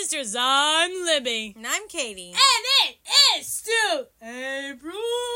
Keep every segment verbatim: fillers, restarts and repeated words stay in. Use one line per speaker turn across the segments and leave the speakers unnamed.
Sisters. I'm Libby.
And I'm Katie.
And it is still April.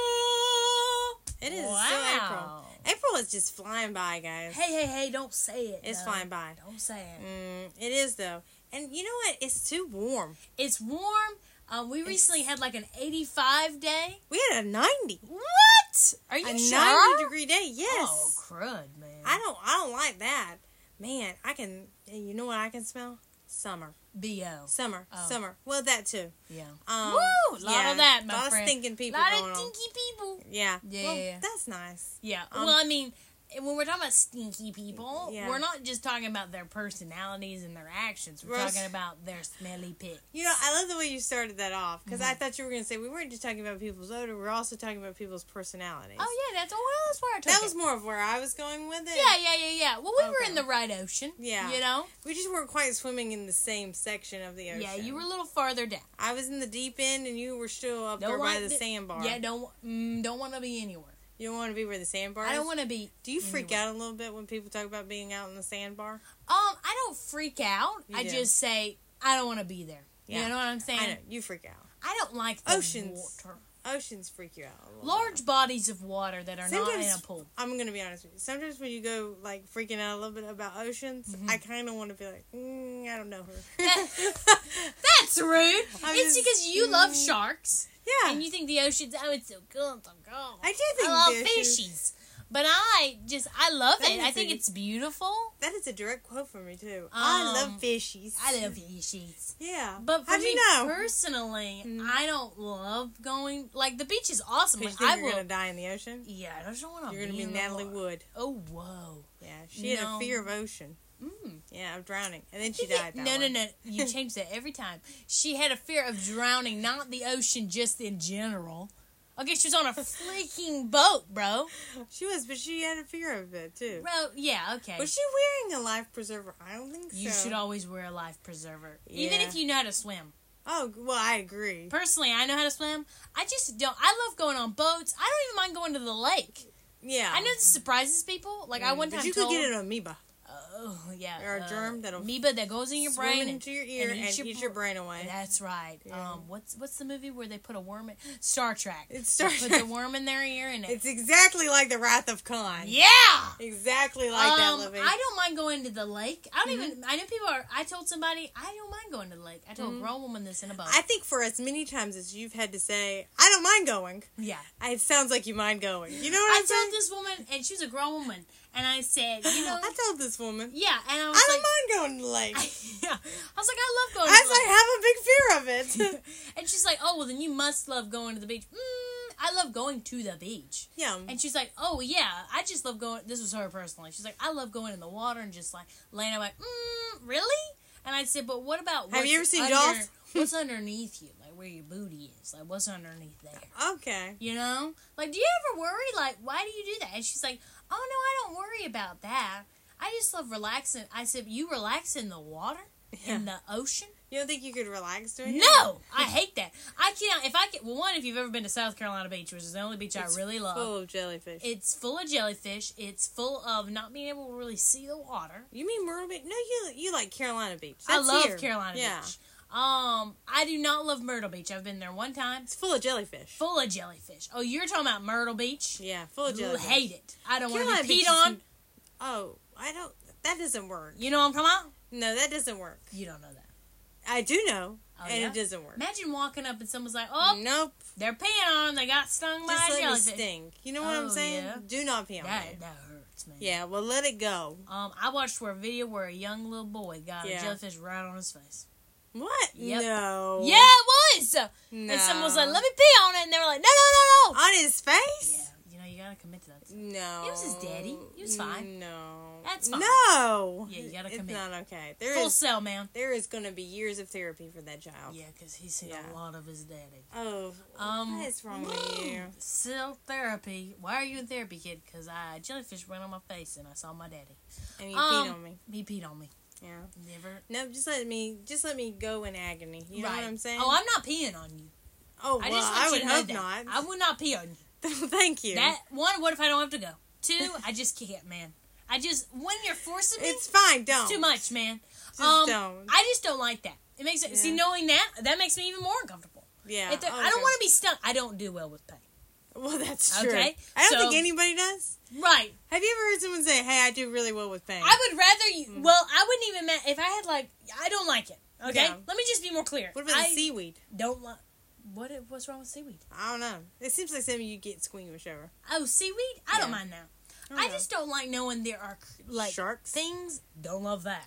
It is
wow.
still April. April is just flying by, guys.
Hey, hey, hey, don't say it.
It's
no.
flying by.
Don't say it.
Mm, it is, though. And you know what? It's too warm.
It's warm. Um, we recently it's... had like an eighty-five day.
We had a ninety.
What? Are you
a
sure?
A ninety degree day, yes.
Oh, crud, man.
I don't, I don't like that. Man, I can, you know what I can smell? Summer.
B O.
Summer.
Oh.
Summer. Well, that too.
Yeah.
Um,
Woo! A lot
yeah,
of that, my
a lot
friend.
of stinking people
A lot
going
of
on.
stinky people.
Yeah.
Yeah.
Well, that's nice.
Yeah.
Um,
well, I mean, when we're talking about stinky people,
yeah.
we're not just talking about their personalities and their actions. We're
Roast.
talking about their smelly pits.
You know, I love the way you started that off, because
Mm-hmm.
I thought you were going to say we weren't just talking about people's odor, we're also talking about people's personalities.
Oh, yeah, that's, well, that's where I took
That
it.
was more of where I was going with it.
Yeah, yeah, yeah, yeah. Well, we were
Okay.
in the right ocean.
Yeah.
You know?
We just weren't quite swimming in the same section of the ocean.
Yeah, you were a little farther down.
I was in the deep end, and you were still up
Don't
there by
want
the
th-
sandbar.
Yeah, don't mm, don't want to be anywhere.
You don't want to be where the sandbar is?
I don't want to be
Do you freak
anywhere.
out a little bit when people talk about being out in the sandbar?
Um, I don't freak out.
You
I
do.
just say, I don't want to be there.
Yeah.
You know what I'm saying?
I know. You freak out.
I don't like the
Oceans.
water.
Oceans freak you out a little
Large
bit.
bodies of water that are not in
Sometimes-
a pool.
I'm going to be honest with you. Sometimes when you go, like, freaking out a little bit about oceans,
Mm-hmm.
I kind of want to be like, mm, I don't know her.
That- That's rude.
I'm
It's
just-
because you love
mm.
sharks.
Yeah.
And you think the ocean's, oh, it's so cool, it's so cool.
I do think
I love
the ocean-
fishies. But I just, I love
That
it.
is
I think
a-
it's beautiful.
That is a direct quote from me, too. I
Um,
love fishies.
I love fishies.
Yeah.
But for
How'd
me
you know?
personally,
Mm.
I don't love going, like, the beach is awesome.
Because
Like,
you
I
think you're
will,
going to die in the ocean?
yeah, I just don't want to
You're going to be
in the
Natalie
water.
Wood.
Oh, whoa.
Yeah. She had
No.
a fear of ocean.
Mm.
Yeah, of drowning. And then she died that
No,
way.
no, no. You change that every time. She had a fear of drowning, not the ocean, just in general. Okay, she was on a freaking boat, bro.
She was, but she had a fear of it, too.
Bro, yeah, okay.
Was she wearing a life preserver? I don't think so.
You should always wear a life preserver. Even
Yeah.
if you know how to swim.
Oh, well, I agree.
Personally, I know how to swim. I just don't. I love going on boats. I don't even mind going to the lake.
Yeah.
I know this surprises people. Like, I one
But
time
you
told...
could get an amoeba.
Oh, yeah.
Or a
uh,
germ that'll
amoeba that goes in your
swim
brain.
into your ear and,
eats
eat your brain away.
That's right.
Yeah.
Um, what's what's the movie where they put a worm in? Star Trek.
It's Star
They Put
Trek.
the worm in their ear and it...
It's exactly like the Wrath of Khan.
Yeah!
Exactly like that,
um,
Libby.
I don't mind going to the lake. I don't
Mhm.
even... I know people are... I told somebody, I don't mind going to the lake. I told
Mhm.
a grown woman this in a boat.
I think for as many times as you've had to say, I don't mind going,
yeah.
it sounds like you mind going. You know what
I
I'm saying?
told this woman, and she was a grown woman, and I said, you know...
I told this woman,
yeah, and I was
I don't
like...
mind going to the lake.
yeah. I was like, I love going
I
to the
was
lake.
like, have a big fear of it.
And she's like, oh, well, then you must love going to the beach. Mm, I love going to the beach.
yeah.
And she's like, oh, yeah, I just love going... This was her personally. She's like, I love going in the water and just, like, laying. I'm like, mm, really? And I said, but what about...
Have
what's
you ever seen
under,
Jaws?
What's underneath you? Like, where your booty is. Like, what's underneath there?
Okay.
You know? Like, do you ever worry? Like, why do you do that? And she's like, oh, no, I don't worry about that. I just love relaxing. I said, you relax in the water? In the ocean?
You don't think you could relax doing
No! I hate that. I can't... If I can... Well, one, if you've ever been to South Carolina Beach, which is the only beach
It's
I really love.
full of jellyfish.
It's full of jellyfish. It's full of not being able to really see the water.
You mean Myrtle Beach? No, you you like Carolina Beach.
I
That's
love
here.
Carolina
yeah.
Beach. Um, I do not love Myrtle Beach. I've been there one time.
It's full of jellyfish.
Full of jellyfish. Oh, you're talking about Myrtle Beach?
Yeah, full of
Ooh,
jellyfish.
hate it. I don't want
Carolina
to be
Beach
peed
is-
on.
Oh, I don't... That doesn't work.
You know what I'm talking about?
No, that doesn't work.
You don't know that.
I do know,
Oh,
and
yeah?
it doesn't work.
Imagine walking up and someone's like, oh,
Nope.
they're peeing on them. They got stung by
Just
a
let me
jellyfish.
sting. You know what
Oh,
I'm saying?
yeah.
Do not pee on
That,
me.
that hurts, man.
Yeah, well, let it go.
Um, I watched for a video where a young little boy got
Yeah.
a jellyfish right on his face.
What?
Yep.
No.
Yeah, it was.
No.
And someone was like, let me pee on it. And they were like, no, no, no, no.
On his face?
Yeah, you know, you gotta commit to that.
No.
It was his daddy. He was fine.
No.
That's fine.
No.
Yeah, you gotta
It's
commit.
not okay. There
Full
is
sell, man.
there is going to be years of therapy for that child.
Yeah, because he's seen
Yeah.
a lot of his daddy.
Oh,
Um,
what is wrong with you?
Still therapy. Why are you in therapy, kid? Because I jellyfish went on my face and I saw my daddy.
And you
um,
peed on me.
He peed on me.
Yeah.
Never.
No, just let me just let me go in agony. You know
right.
what I'm saying?
Oh, I'm not peeing on you.
Oh,
I
well,
just want
I
you
would
to know
hope
that.
not.
I would not pee on you.
Thank you.
That one. What if I don't have to go? Two. I just can't, man. I just when you're forcing me,
It's fine. Don't.
it's too much, man.
Just
um,
don't.
I just don't like that. It makes it
Yeah.
see knowing that that makes me even more uncomfortable.
Yeah.
If they're-
okay.
I don't want to be stuck. I don't do well with pain.
Well, that's true.
Okay,
I don't
so-
think anybody does.
Right.
Have you ever heard someone say, "Hey, I do really well with pain"?
I would rather you.
Mm.
Well, I wouldn't even. Ma- if I had like, I don't like it. Okay.
Yeah.
Let me just be more clear.
What about
I
the seaweed?
Don't like. What? What's wrong with seaweed?
I don't know. It seems like something you get squeamish over.
Oh, seaweed. I don't
Yeah.
mind now.
I, don't
I
know.
just don't like knowing there are like
Sharks?
things. Don't love that.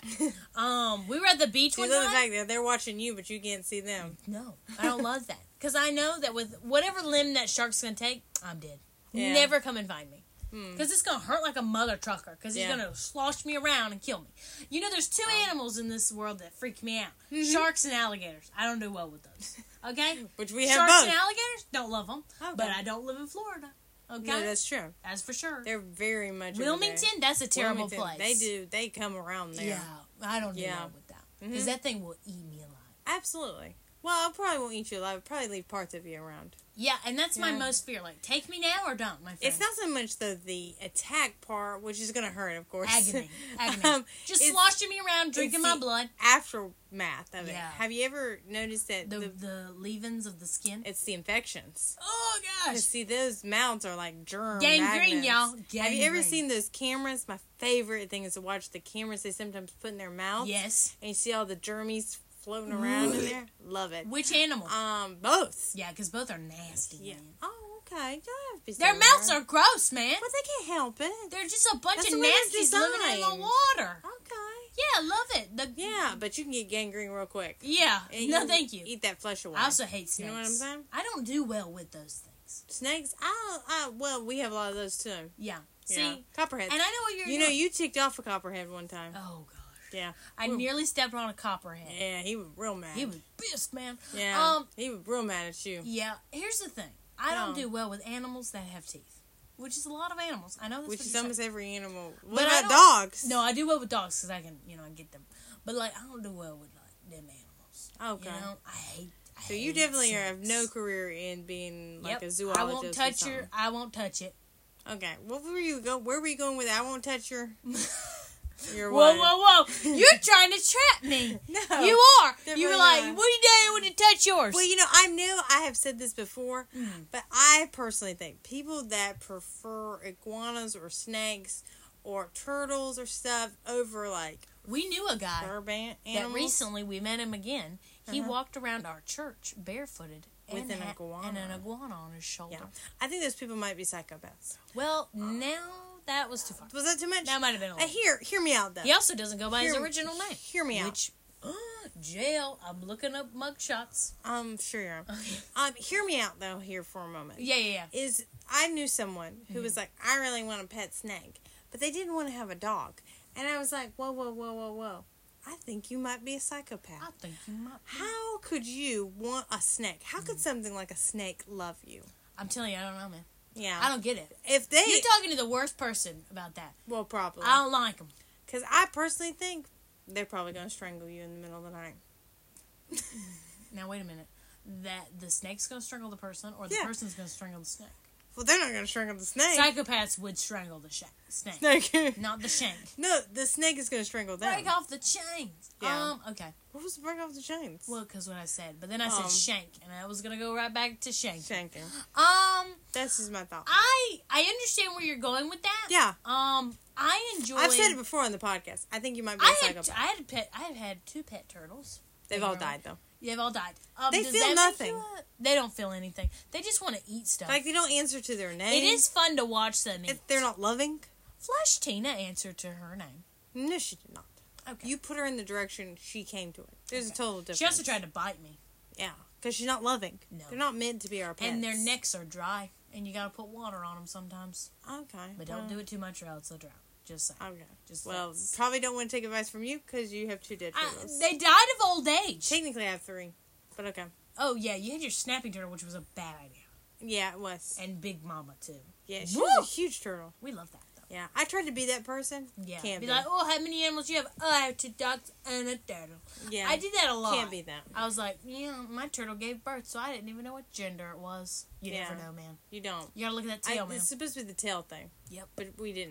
um, we were at the beach
You
one
love the
time.
fact that they're watching you, but you can't see them.
No, I don't love that because I know that with whatever limb that shark's gonna take, I'm dead.
Yeah.
Never come and find me
Hmm.
because it's gonna hurt like a mother trucker because he's
Yeah.
gonna slosh me around and kill me. You know, there's two animals in this world that freak me out:
Mhm.
sharks and alligators. I don't do well with those. Okay,
Which we have
sharks
both.
and alligators, don't love them,
Okay.
but I don't live in Florida. Okay,
No, that's true.
that's for sure.
They're very much over
Wilmington,
there.
that's a terrible
Wilmington,
place.
They do. They come around there.
Yeah, I don't do
Yeah.
well with that because
Mhm.
that thing will eat me alive.
Absolutely. Well, I probably won't eat you alive. I'll probably leave parts of you around.
Yeah, and that's my
Yeah.
most fear. Like, take me now or don't, my friend.
It's not so much the the attack part, which is going to hurt, of course.
agony, agony.
Um,
Just
it's-
sloshing me around, drinking
it's
my
the
blood.
Aftermath of it.
Yeah.
Have you ever noticed that
The
the,
the leavings of the skin.
it's the infections?
Oh
To
gosh,
see those mouths are like germ
gangrene,
magnets.
y'all.
Have you ever
Gangrene.
seen those cameras? My favorite thing is to watch the cameras they sometimes put in their mouth.
Yes.
And you see all the germies floating around in there. Love it.
Which animal?
Um, both.
yeah, because both are nasty.
Yeah.
Man.
Oh, okay. You don't have to be
Their
so
mouths
weird.
are gross, man.
But they can't help it.
They're just a bunch
That's
of
the way they're
nasties living in the
designed.
water.
Okay.
Yeah, love it. The,
Yeah, but you can get gangrene real quick.
Yeah.
And
No, thank you.
Eat that flesh away.
I also hate snakes.
You know what I'm saying?
I don't do well with those things.
Snakes? I, I well, we have a lot of those too.
Yeah.
Yeah.
See,
Copperhead.
and I know what you're.
You know,
doing.
you ticked off a copperhead one time.
Oh gosh.
Yeah.
I
Ooh.
nearly stepped on a copperhead.
Yeah, he was real mad.
He was pissed, man.
Yeah.
Um.
he was real mad at you.
Yeah. Here's the thing. I don't
No.
do well with animals that have teeth, which is a lot of animals. I know that's
Which
what
is
you're
almost
saying.
every animal. What
But I
about
don't-
dogs?
No, I do well with dogs because I can, you know, I get them. But like, I don't do well with like them animals.
Okay.
You know, I hate. I
So you
hate
definitely have
snakes.
no career in being like
Yep.
a zoologist.
I won't
or
touch
something.
your. I won't touch it.
Okay. What were you go? Where were you going with that? I won't touch your. Your
Whoa,
what?
whoa, whoa! You're trying to trap me.
No.
You are. You were
Definitely
like,
not.
"What are you doing when you touch yours?"
Well, you know, I know I have said this before,
Mm.
but I personally think people that prefer iguanas or snakes or turtles or stuff over like
We knew a guy
urban
that
animals.
recently we met him again. He
Uh-huh.
walked around our church barefooted
With
and
an
ha-
iguana.
and an iguana on his shoulder.
Yeah, I think those people might be psychopaths.
Well, now that was too far.
Was that too much?
That might have been a
Uh,
little.
hear, hear me out though.
He also doesn't go by his
Hear-
original name.
Hear me out.
Which, jail. I'm looking up mugshots.
Um, sure. you are.
Okay.
Um, hear me out though here for a moment.
Yeah, yeah, yeah.
Is I knew someone who
Mm-hmm.
was like, I really want a pet snake, but they didn't want to have a dog, and I was like, whoa, whoa, whoa, whoa, whoa. I think you might be a psychopath.
I think you might. Be.
How could you want a snake? How
Mm.
could something like a snake love you?
I'm telling you, I don't know, man.
Yeah.
I don't get it.
If they,
You're talking to the worst person about that.
well, probably.
I don't like them.
Because I personally think they're probably going to strangle you in the middle of the night.
Now wait a minute. That the snake's gonna strangle the person, or the
Yeah.
person's gonna strangle the snake.
Well, they're not going to strangle the snake.
Psychopaths would strangle the sh- snake,
Snake.
not the shank.
No, the snake is going to strangle them.
Break off the chains.
Yeah.
Um. Okay.
What was the break off the chains?
Well, because what I said, but then I said
Um,
shank, and I was gonna go right back to shank.
Shanking.
Um.
That's just my thought.
I I understand where you're going with that.
Yeah.
Um. I enjoy.
I've said it before on the podcast. I think you might be a
I had
psychopath.
I had a pet. I have had two pet turtles.
They've all died, though.
They've all died. Um,
They
does
feel
that make
nothing.
you a- they don't feel anything. They just want to eat stuff.
Like, they don't answer to their name.
It is fun to watch them eat.
If they're not loving.
Flush Tina answered to her name.
No, she did not.
Okay.
You put her in the direction she came to it. There's
Okay.
a total difference.
She also tried to bite me.
Yeah, because she's not loving.
No.
They're not meant to be our pets.
And their necks are dry. And you gotta put water on them sometimes.
Okay.
But don't do it too much or else they'll drown. Just saying.
Okay.
Just
Well,
that's-
probably don't want to take advice from you because you have two dead
I,
turtles.
they died of old age.
Technically, I have three. But okay.
Oh, yeah, you had your snapping turtle, which was a bad idea.
Yeah, it was.
And Big Mama, too.
Yeah, she
Woo!
was a huge turtle.
We love that, though.
Yeah, I tried to be that person.
Yeah.
Can't
be
be.
like, oh, how many animals you have? Oh, I have two ducks and a turtle.
Yeah.
I did that a lot.
Can't be that.
I was like, yeah, my turtle gave birth, so I didn't even know what gender it was. You
Yeah.
never know, man.
You don't.
You gotta look at that
I,
tail, man.
it's supposed to be the tail thing.
Yep.
But we didn't know.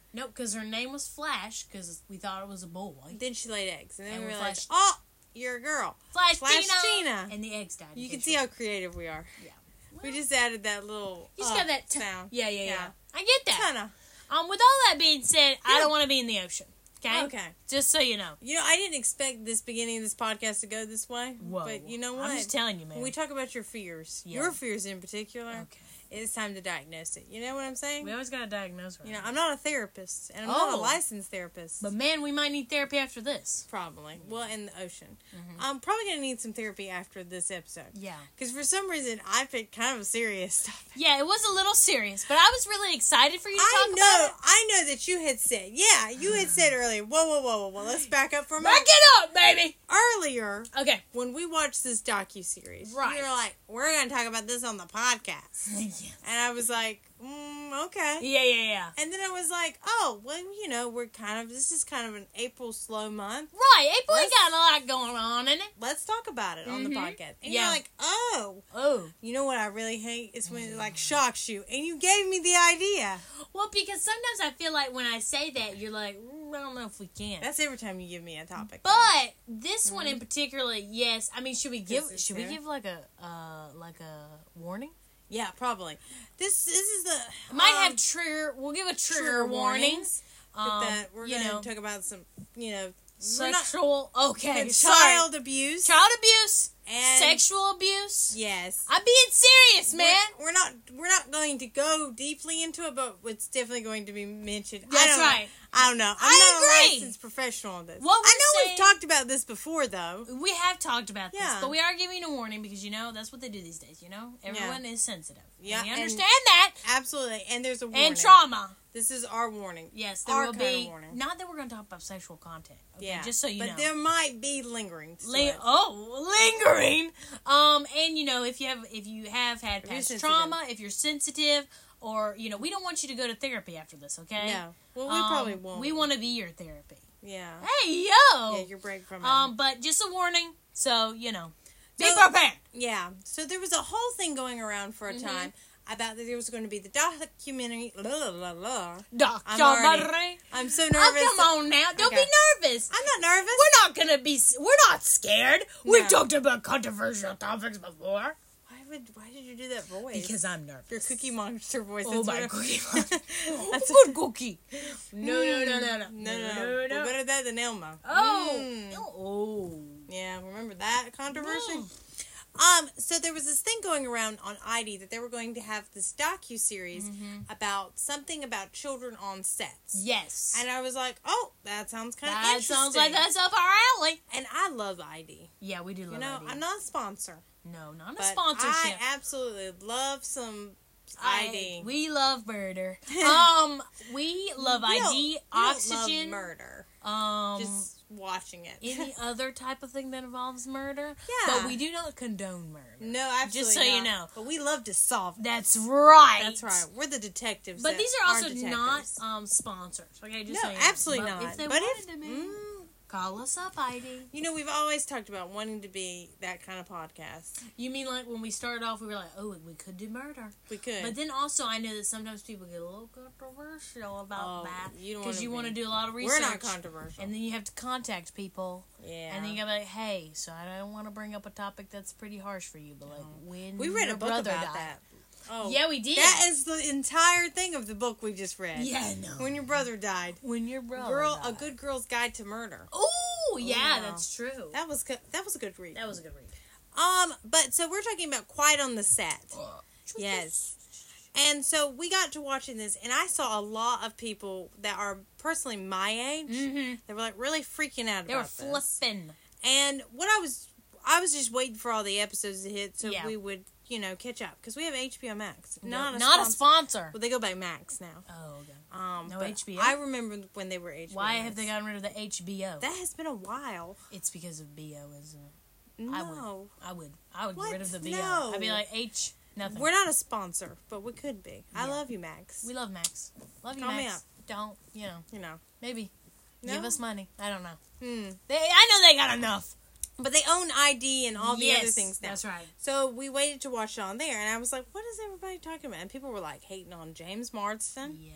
Nope, because her name was Flash, because we thought it was a boy.
Then she laid eggs. And then
And
we
we're
realized,
Flash-
oh, you're a girl.
Flash,
Flash
Tina!
Tina.
And the eggs died.
You
in
can
case
see
you-
how creative we are.
Yeah.
We just added that little
You just
uh,
got that t-
sound.
Yeah, yeah, yeah,
Yeah.
I get that.
Kinda.
Um, with all that being said, I
Yeah.
don't want to be in the ocean. Okay?
Okay.
Just so you know.
You know, I didn't expect this beginning of this podcast to go this way.
Whoa.
But you know what?
I'm just telling you, man.
When we talk about your fears,
Yeah.
your fears in particular,
Okay.
it's time to diagnose it. You know what I'm saying?
We always got to diagnose right.
You know, I'm not a therapist, and I'm not a
Oh.
licensed therapist.
But man, we might need therapy after this.
Probably. Well, in the ocean.
Mhm.
I'm probably going to need some therapy after this episode.
Yeah.
Because for some reason, I picked kind of a serious topic.
Yeah, it was a little serious, but I was really excited for you to
I
talk
know,
about it.
I know that you had said, yeah, you had said earlier, whoa, whoa, whoa, whoa, whoa, let's back up for a
Back
moment.
it up, baby!
Earlier,
Okay.
when we watched this docu-series,
Right.
you were like, we're going to talk about this on the podcast.
yeah,
And I was like, mm, okay.
yeah, yeah.
And then I was like, oh, well, you know, we're kind of, this is kind of an April slow month.
Right, April
Let's-
got a lot going on in it.
Let's talk about it on the
Mhm.
podcast. And
Yeah.
you're like, oh,
Oh.
you know what I really hate? It's when it, like, shocks you. And you gave me the idea.
Well, because sometimes I feel like when I say that, you're like, mm, I don't know if we can.
That's every time you give me a topic.
But this one in particular, yes. I mean, should we give?
This is
Should we
fair.
give like a uh like a warning?
Yeah, probably. This, this is the...
It might
um,
have trigger. We'll give a trigger,
trigger
warning.
warnings.
Um,
that we're
you
going to
know,
talk about some, you know, we're not-
sexual. okay,
but
sorry.
child abuse.
Child abuse,
and
sexual abuse.
Yes.
I'm being serious, man.
We're, we're not we're not going to go deeply into it, but it's definitely going to be mentioned. I
That's
don't
right.
Know. I don't know. I'm
I
not
agree.
a licensed professional on this.
What we're
I know
saying-
we've talked about this before, though.
We have talked about this,
Yeah.
but we are giving a warning because you know that's what they do these days. You know, everyone is sensitive.
Yeah,
and we
and-
understand that.
Absolutely, and there's a warning.
And trauma.
This is our warning.
Yes, there
Our
will
kind of
be.
warning.
Not that we're going to talk about sexual content. Okay,
Yeah,
just so you
but
know.
there might be lingering. to
Ling-
it.
oh, lingering. Um, and you know, if you have if you have had
If you're
past
sensitive.
trauma, if you're sensitive, or you know, we don't want you to go to therapy after this. Okay.
No. Well, we
Um,
probably won't.
We want to be your therapy.
Yeah.
Hey yo.
Yeah, your break from it.
um, but just a warning. So you know, be
So-
prepared.
Yeah. So there was a whole thing going around for a
Mhm.
time about that there was going to be the documentary. La, la, la, la.
Doctor
I'm already-
Barre.
I'm so
Oh,
nervous.
come on now. Don't
Okay.
be nervous.
I'm not nervous.
We're not gonna be. We're not scared. We've
No.
talked about controversial topics before.
Why would? Why did you do that voice?
Because I'm nervous.
your Cookie Monster voice.
Oh
that's
my
what-
cookie.
That's
Good cookie. No, no, no, no, no,
no, no, We're better that than Elmo.
Oh.
Mm.
Oh.
Yeah, remember that controversy?
Mm.
Um, so there was this thing going around on I D that they were going to have this docu-series
Mm-hmm.
about something about children on sets.
Yes.
And I was like, oh, that sounds kind of
that
interesting.
sounds like that's up our alley.
And I love I D.
Yeah, we do love
You know,
I D.
I'm not a sponsor.
No, not a
But
sponsorship.
I absolutely love some I D.
we love murder. um, we love
We don't-
I D,
we don't
oxygen.
love murder.
Um,
Just watching it.
any other type of thing that involves murder.
Yeah.
But we do not condone murder.
No, absolutely
Just so you
not.
know.
But we love to solve it.
That's right.
That's right. We're the detectives.
But
that
these are also
detectives.
not um sponsors. Okay, just
No,
so you know.
absolutely
But
not.
If they
But
wanted
if-
to be,
mm.
call us up, I D.
You know, we've always talked about wanting to be that kind of podcast.
You mean like when we started off, we were like, oh, we could do murder.
We could.
But then also, I know that sometimes people get a little controversial about
Oh,
that
you don't
because
wanna
you want to
be-
do a lot of
We're
research.
not controversial.
And then you have to contact people,
yeah.
and then you gotta be like, hey, so I don't want to bring up a topic that's pretty harsh for you, but like when
we read
your
a book
brother
about
died.
that. Oh,
Yeah, we did.
That is the entire thing of the book we just read.
Yeah, no.
When your brother died.
When your brother
Girl,
died.
a good girl's guide to murder.
Oh, yeah,
wow.
that's true.
That was good. That was a good read.
That was a good read.
Um, but so we're talking about Quiet on the Set. Yes. And so we got to watching this, and I saw a lot of people that are personally my age.
Mm-hmm.
They were like really freaking out
They were
about this.
flipping.
And what I was, I was just waiting for all the episodes to hit so
Yeah.
we would, you know, catch up because we have H B O Max,
No,
not a
not a
sponsor.
sponsor.
Well, they go by Max now.
Oh, okay.
Um,
No
but
H B O?
I remember when they were H B O.
Why
Max.
have they gotten rid of the H B O?
That has been a while.
It's because of B O, isn't it?
No,
I would. I would. I would
What?
get rid of the B O.
No.
I'd be like, H, nothing.
we're not a sponsor, but we could be. I
Yeah.
love you, Max.
We love Max. Love you,
Call me
Max.
up.
Don't, you know,
you know.
maybe.
No?
Give us money. I don't know.
Hmm.
They, I know they got enough.
But they own I D and all the
yes,
other things now.
That's right.
So we waited to watch it on there, and I was like, what is everybody talking about? And people were like hating on James Marsden.
Yeah.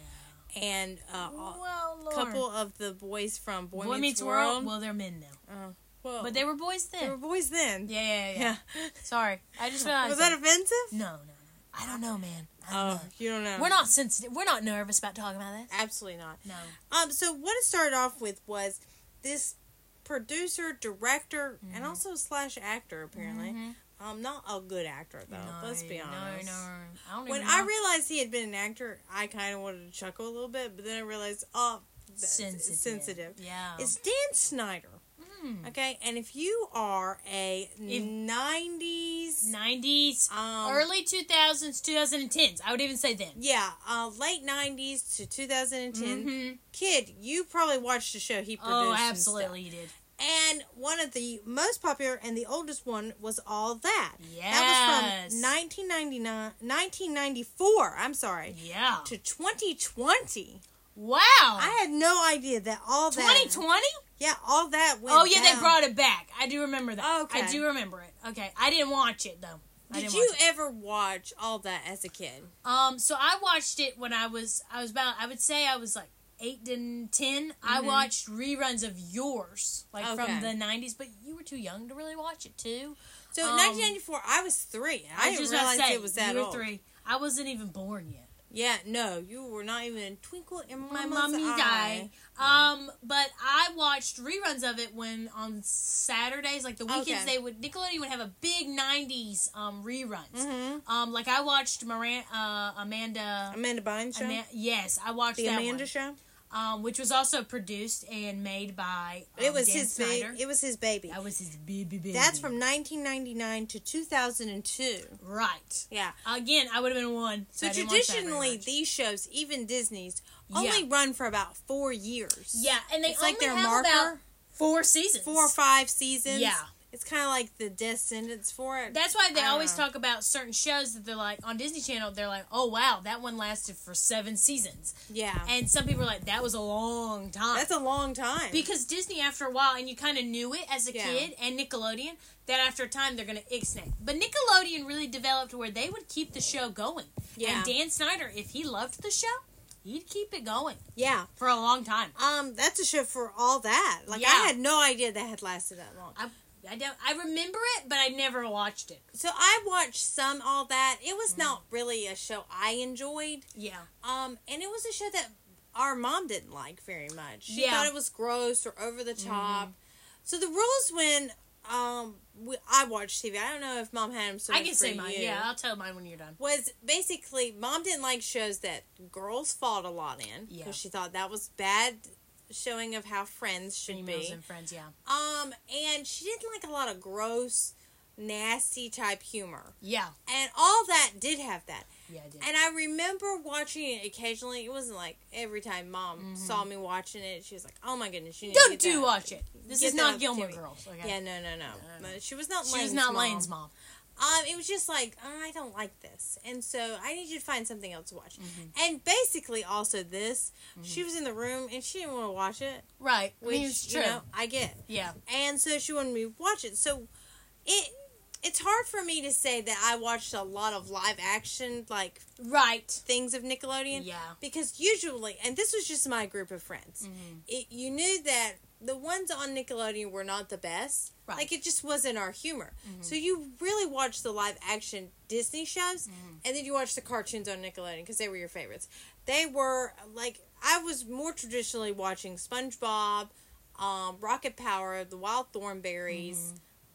and uh,
well,
a
Lord.
couple of the boys from Boy,
Boy
Meets,
Meets
World.
World. Well, they're men now.
Uh, well,
But they were boys then.
they were boys then.
Yeah, yeah, yeah.
Yeah.
Sorry. I just realized.
Was that offensive?
No, no, no. I don't know, man. I don't
Oh,
know.
you don't know.
We're not sensitive. We're not nervous about talking about this.
Absolutely not.
No.
Um. So what it started off with was this producer, director,
Mm-hmm.
and also slash actor. Apparently,
Mhm.
um, not a good actor though.
No,
let's be honest.
No, no. I don't
When
even
I
know.
realized he had been an actor, I kind of wanted to chuckle a little bit, but then I realized, oh, that's
sensitive.
sensitive.
Yeah.
It's Dan Snyder.
Mm.
Okay, and if you are a
If-
nineties,
nineties,
um,
early two thousands, twenty tens. I would even say then.
yeah, uh, late nineties to two thousand ten
Mhm.
kid, you probably watched the show he produced.
Oh,
and
absolutely, you did.
stuff. And one of the most popular and the oldest one was All That.
Yes.
That was from nineteen ninety-nine, nineteen ninety-four, I'm sorry,
Yeah.
to twenty twenty.
Wow.
I had no idea that All That.
twenty twenty?
Yeah, All That went
Oh, yeah,
down.
they brought it back. I do remember that.
Okay.
I do remember it. Okay. I didn't watch it, though. I
Did
didn't
you
watch it.
ever watch All That as a kid?
Um, so I watched it when I was, I was about, I would say I was like eight to ten. I
Mhm.
watched reruns of Yours, like
Okay.
from the nineties, but you were too young to really watch it, too.
So in
Um,
nineteen ninety-four, I was three. I,
I was
didn't
just about
realize
to say,
it was that
you were
old.
three. I wasn't even born yet.
Yeah, no, you were not even a twinkle in my,
My
mama's
mommy's
eye.
eye. Um, but I watched reruns of it when on Saturdays, like the weekends,
Okay.
they would Nickelodeon would have a big nineties um reruns.
Mm-hmm.
Um, like I watched Moran, uh, Amanda.
Amanda Bynes show?
Ama- yes, I watched
the
that
Amanda
one.
show?
Um, which was also produced and made by um,
It was
Dan
his
Snyder.
baby. It was his baby.
That was his baby baby.
That's from nineteen ninety-nine to two thousand two.
right.
Yeah.
Again, I would have been one.
So
I didn't watch that very
traditionally,
much.
these shows, even Disney's,
Yeah.
only run for about four years.
yeah, and they
It's
only
like their
have
marker.
about four seasons.
Four or five seasons.
Yeah.
It's kind of like the descendants for it.
That's why they
I don't
always
know.
talk about certain shows that they're like on Disney Channel. They're like, oh wow, that one lasted for seven seasons,
Yeah.
and some people are like, that was a long time.
That's a long time.
Because Disney, after a while, and you kind of knew it as a
Yeah.
kid, and Nickelodeon, that after a time they're going to ixnay. But Nickelodeon really developed where they would keep the show going.
Yeah.
And Dan Snyder, if he loved the show, he'd keep it going
yeah.
for a long time.
Um, that's a show for All That. Like,
Yeah.
I had no idea that had lasted that long.
I, I don't. I remember it, but I never watched it.
So I watched some All That. It
Mm.
was not really a show I enjoyed.
Yeah.
Um, and it was a show that our mom didn't like very much. She
Yeah.
thought it was gross or over the top. So the rules when um we, I watched T V, I don't know if mom had them so
I
much
can
for
say mine.
you,
Yeah, I'll tell mine when you're done.
was basically mom didn't like shows that girls fought a lot in because
Yeah.
she thought that was bad showing of how friends should
Females
be.
and friends, yeah.
Um, and she didn't like a lot of gross, nasty type humor.
Yeah.
And All That did have that.
Yeah, I did.
And I remember watching it occasionally. It wasn't like every time mom saw me watching it, she was like, "Oh my goodness, you need to
Don't
get
do
that.
watch it. This
Get
is
that
not
off
Gilmore
T V."
Girls. Okay?
Yeah, no, no, no.
no.
But she was not
She
Lane's
was not
mom.
Lane's mom.
Um, it was just like, I don't like this. And so I need you to find something else to watch.
Mm-hmm.
And basically also this, she was in the room and she didn't want to watch it.
Right.
Which,
I mean, it's
you
true.
know, I get.
Yeah.
And so she wanted me to watch it. So it it's hard for me to say that I watched a lot of live action, like,
Right.
things of Nickelodeon.
Yeah.
Because usually, and this was just my group of friends,
Mm-hmm.
it, you knew that the ones on Nickelodeon were not the best.
Right.
Like, it just wasn't our humor.
Mm-hmm.
So you really watched the live action Disney shows,
Mm-hmm.
and then you watched the cartoons on Nickelodeon because they were your favorites. They were, like, I was more traditionally watching SpongeBob, um, Rocket Power, the Wild Thornberries.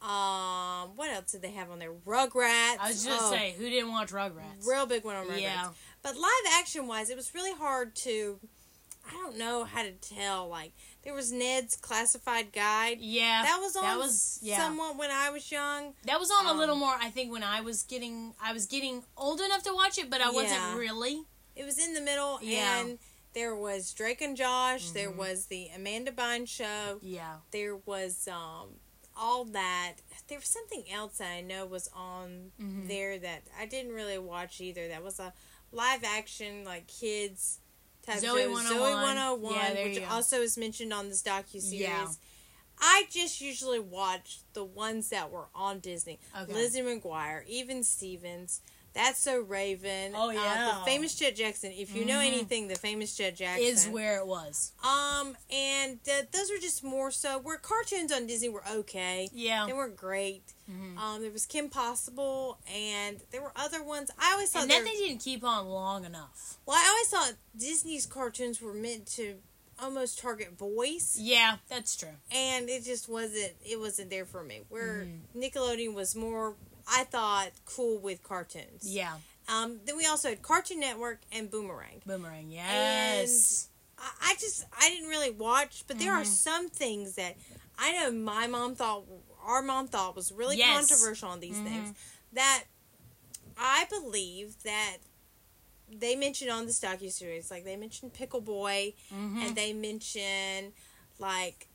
Um, what else did they have on there? Rugrats.
I was just
Oh,
gonna say, who didn't watch Rugrats?
real big one on Rugrats.
Yeah.
But live action wise, it was really hard to. I don't know how to tell. Like, there was Ned's Classified Guide.
Yeah.
That was on
That was yeah.
somewhat when I was young.
That was on a
um,
little more. I think when I was getting, I was getting old enough to watch it, but I
Yeah.
wasn't really.
It was in the middle,
Yeah.
and there was Drake and Josh. There was the Amanda Bynes show.
Yeah.
There was um, all that. There was something else that I know was on
Mhm.
there that I didn't really watch either. That was a live action, like, kids type
Zoe
show.
one oh one.
Zoe one oh one,
Yeah, there
which
you go.
also is mentioned on this docuseries.
Yeah.
I just usually watched the ones that were on Disney.
Okay.
Lizzie McGuire, even Stevens. That's So Raven.
Oh, yeah.
Uh, the Famous Jet Jackson. If you mm-hmm. know anything, the Famous Jet Jackson
is where it was.
Um, and uh, those were just more so where cartoons on Disney were okay.
Yeah,
they weren't great.
Mm-hmm.
Um, there was Kim Possible, and there were other ones. I always thought
and that they didn't keep on long enough.
Well, I always thought Disney's cartoons were meant to almost target boys.
Yeah, that's true.
And it just wasn't. It wasn't there for me. Where mm-hmm. Nickelodeon was more, I thought, cool with cartoons.
Yeah.
Um, then we also had Cartoon Network and Boomerang.
Boomerang, yes.
And I, I just, I didn't really watch, but there mm-hmm. are some things that I know my mom thought, our mom thought was really yes. controversial on these mm-hmm. things, that I believe that they mentioned on this docuseries, like they mentioned Pickle Boy, mm-hmm. and they mentioned, like,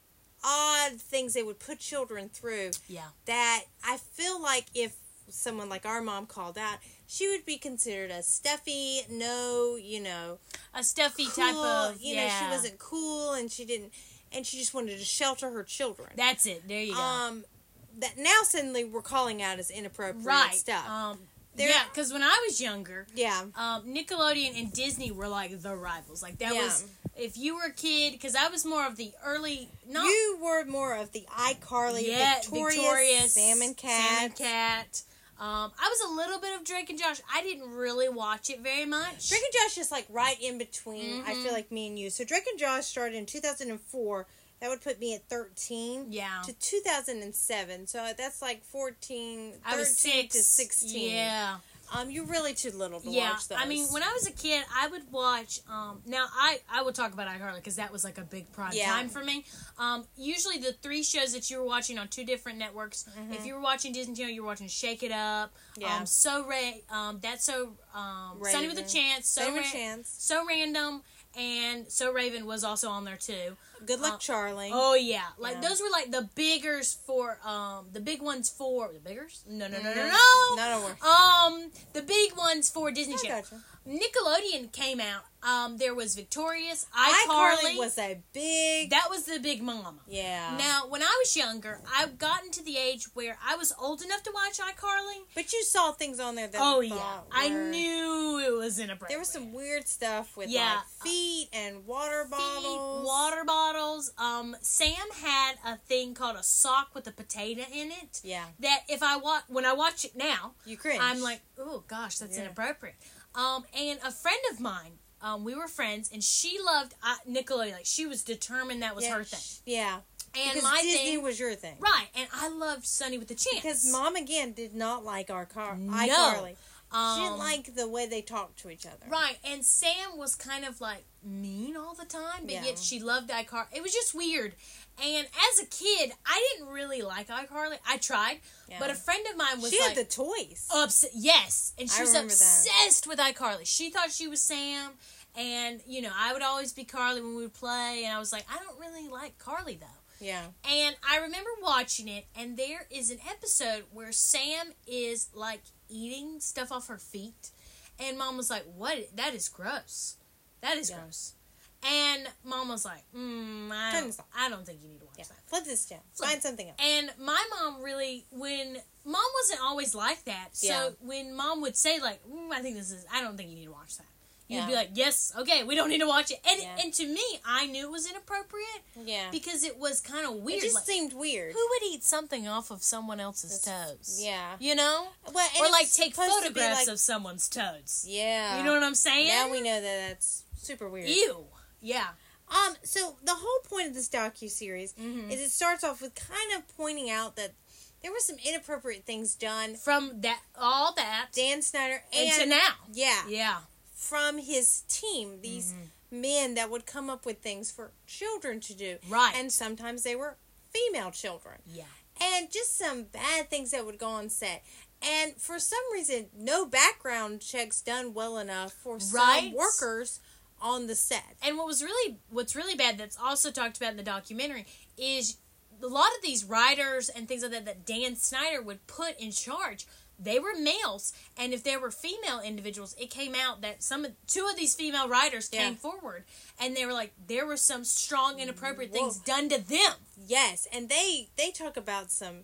odd things they would put children through.
Yeah.
That I feel like if someone like our mom called out, she would be considered a stuffy, no, you know,
a stuffy
cool,
type of,
you
yeah.
know, she wasn't cool, and she didn't, and she just wanted to shelter her children.
That's it. There you go.
Um, that now suddenly we're calling out as inappropriate
right.
stuff.
Um, They're, yeah, because when I was younger,
yeah,
um, Nickelodeon and Disney were like the rivals. Like that yeah. was, if you were a kid, because I was more of the early. Not,
you were more of the iCarly,
yeah,
Victorious,
Victorious,
Sam and Cat,
Sam and Cat. Um, I was a little bit of Drake and Josh. I didn't really watch it very much.
Drake and Josh is like right in between. Mm-hmm. I feel like me and you. So Drake and Josh started in two thousand four. That would put me at thirteen.
Yeah.
To two thousand seven. So that's like fourteen,
I was
thirteen
six.
to sixteen.
Yeah.
Um, you're really too little to
yeah,
watch those.
I mean, when I was a kid, I would watch, um, now I, I will talk about iCarly because that was like a big prime yeah. time for me. Um, usually the three shows that you were watching on two different networks, mm-hmm. if you were watching Disney Channel, you were watching Shake It Up, yeah. um, So Ray, um, That's So, um, Sunny with a Chance, So,
Sunny with
Ra-
Chance.
So Random, and So Raven was also on there too.
Good Luck
uh,
Charlie.
Oh yeah, like
yeah.
those were like the biggers for um the big ones for the biggers. No no no no
no.
no.
Not over.
Um, the big ones for Disney
I
Channel.
Gotcha.
Nickelodeon came out. Um, there was Victorious,
iCarly.
iCarly
was a big.
That was the big mama.
Yeah.
Now, when I was younger, I've gotten to the age where I was old enough to watch iCarly.
But you saw things on there that
oh
yeah,
yeah,
were,
I knew it was inappropriate.
There was some weird stuff with
yeah.
like feet and water
feet,
bottles.
water bottles. Um, Sam had a thing called a sock with a potato in it.
Yeah.
That if I watch when I watch it now,
you cringe.
I'm like, oh gosh, that's yeah. inappropriate. Um, and a friend of mine, um, we were friends, and she loved uh, Nickelodeon. Like she was determined that was
yeah,
her thing.
Yeah.
And
because
my
Disney
thing
was your thing,
right? And I loved Sunny with the Chance
because Mom again did not like our car.
No.
iCarly.
Um,
she didn't like the way they talked to each other.
Right, and Sam was kind of like mean all the time, but
yeah.
yet she loved iCarly. It was just weird. And as a kid, I didn't really like iCarly. I tried, yeah. but a friend of mine was
she
like...
had the toys.
Obs- yes, and she
I
was obsessed
that.
with iCarly. She thought she was Sam, and, you know, I would always be Carly when we would play, and I was like, I don't really like Carly, though.
Yeah.
And I remember watching it, and there is an episode where Sam is, like, eating stuff off her feet, and Mom was like, what? That is gross. That is yeah. gross. And Mom was like, mm, I, don't, I don't think you need to watch
yeah.
that.
Flip this down. Flip. Find something else.
And my mom really, when, Mom wasn't always like that, so
yeah.
when Mom would say, like, mm, I think this is, I don't think you need to watch that. You'd
yeah.
be like, yes, okay, we don't need to watch it. And
yeah.
and to me, I knew it was inappropriate.
Yeah.
Because it was kind of weird.
It just
like,
seemed weird.
Who would eat something off of someone else's
That's,
toes?
Yeah.
You know?
Well,
or like take photographs
like,
of someone's toes.
Yeah.
You know what I'm saying?
Now we know that that's super weird.
Ew. Yeah.
Um, so the whole point of this docuseries
mm-hmm.
is it starts off with kind of pointing out that there were some inappropriate things done.
From that, all that.
Dan Snyder. And,
and to now.
Yeah.
Yeah.
From his team, these mm-hmm. men that would come up with things for children to do.
Right.
And sometimes they were female children.
Yeah.
And just some bad things that would go on set. And for some reason, no background checks done well enough for some
right.
workers on the set.
And what was really, what's really bad that's also talked about in the documentary is a lot of these writers and things like that that Dan Snyder would put in charge, they were males, and if there were female individuals, it came out that some two of these female writers came
yeah.
forward, and they were like, there were some strong inappropriate
Whoa.
things done to them.
Yes, and they they talk about some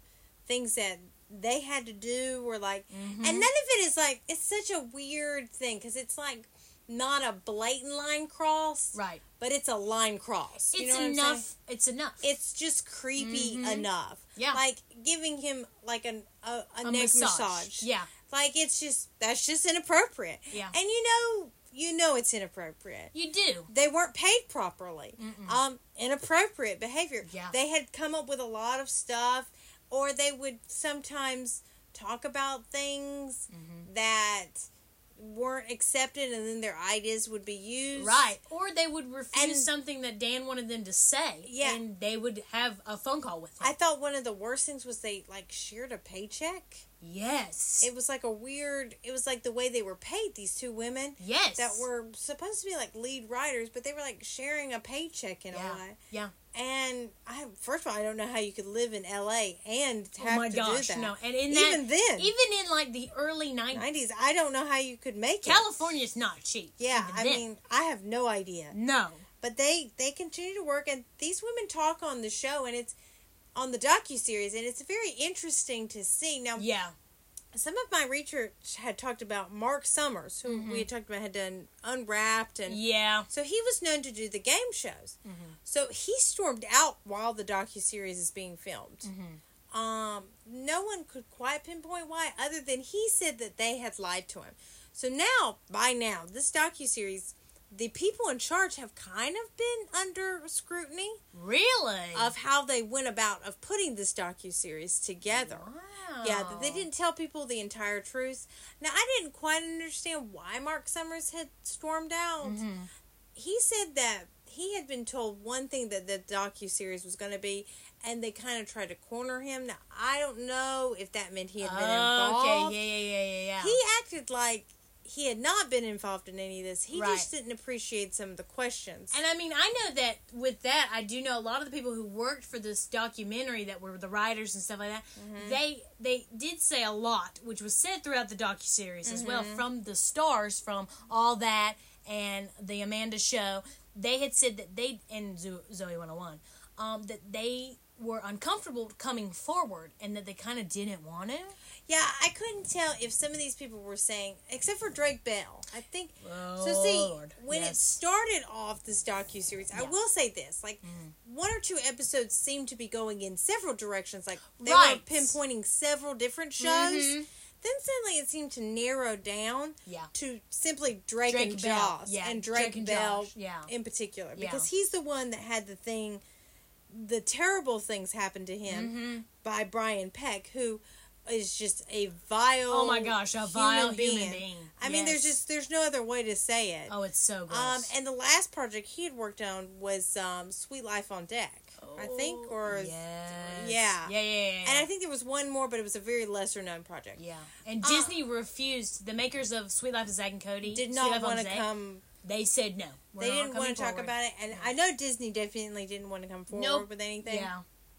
things that they had to do were like,
mm-hmm.
and none of it is like, it's such a weird thing because it's like not a blatant line cross,
right?
But it's a line cross.
It's
you know
enough. It's enough.
It's just creepy
mm-hmm.
enough.
Yeah,
like giving him like an, a, a, a neck massage. massage.
Yeah,
like it's just that's just inappropriate.
Yeah,
and you know. You know it's inappropriate.
You do.
They weren't paid properly.
Mm-mm.
Um, inappropriate behavior.
Yeah.
They had come up with a lot of stuff, or they would sometimes talk about things
mm-hmm. that
weren't accepted, and then their ideas would be used.
Right. Or they would refuse
and,
something that Dan wanted them to say.
Yeah.
And they would have a phone call with him.
I thought one of the worst things was they, like, shared a paycheck.
Yes.
It was like a weird, it was like the way they were paid, these two women.
Yes.
That were supposed to be like lead writers, but they were like sharing a paycheck in
yeah.
a way.
Yeah.
And I, first of all, I don't know how you could live in L A and have
oh my
to
gosh,
do that.
No, and in
even
that,
then,
even in like the early nineties,
nineties, I don't know how you could make it.
California's not cheap.
Yeah, I
then.
mean, I have no idea.
No,
but they they continue to work, and these women talk on the show, and it's on the docuseries, and it's very interesting to see. Now,
yeah.
Some of my research had talked about Mark Summers, who mm-hmm. we had talked about had done Unwrapped, and
yeah,
so he was known to do the game shows.
Mm-hmm.
So he stormed out while the docuseries is being filmed.
Mm-hmm.
Um, no one could quite pinpoint why, other than he said that they had lied to him. So now, by now, this docuseries, the people in charge have kind of been under scrutiny.
Really?
Of how they went about of putting this docuseries together.
Wow.
Yeah, they didn't tell people the entire truth. Now, I didn't quite understand why Mark Summers had stormed out.
Mm-hmm.
He said that he had been told one thing that the docuseries was going to be, and they kind of tried to corner him. Now, I don't know if that meant he had been involved.
Okay, yeah, yeah, yeah, yeah, yeah.
He acted like he had not been involved in any of this. He
right.
just didn't appreciate some of the questions.
And I mean, I know that with that, I do know a lot of the people who worked for this documentary that were the writers and stuff like that. Mm-hmm. They they did say a lot, which was said throughout the docuseries mm-hmm. as well, from the stars, from All That and the Amanda Show. They had said that they, and Zoe one oh one, um, that they were uncomfortable coming forward and that they kind of didn't want to.
Yeah, I couldn't tell if some of these people were saying, except for Drake Bell. I think,
oh,
so see,
Lord.
when
yes.
it started off this docuseries, yeah. I will say this, like, mm-hmm. one or two episodes seemed to be going in several directions, like, they
right.
were pinpointing several different shows.
Mm-hmm.
Then suddenly it seemed to narrow down
yeah.
to simply Drake,
Drake
and
Bell.
Joss,
yeah.
and Drake,
Drake and
Bell
Josh. Yeah.
in particular,
yeah.
because he's the one that had the thing, the terrible things happen to him
mm-hmm.
by Brian Peck, who is just a vile
oh my gosh a vile
human being,
human being.
I
yes.
mean there's just there's no other way to say it.
Oh, it's so gross.
Um and the last project he had worked on was um Sweet Life on Deck,
oh,
I think, or
yes.
yeah.
yeah yeah yeah yeah
and I think there was one more, but it was a very lesser known project.
yeah and
uh,
Disney refused. The makers of Sweet Life of Zack and Cody
did not want to come.
They said no. We're
they didn't want to talk
forward.
about it, and I know Disney definitely didn't want to come forward
nope.
with anything.
Yeah.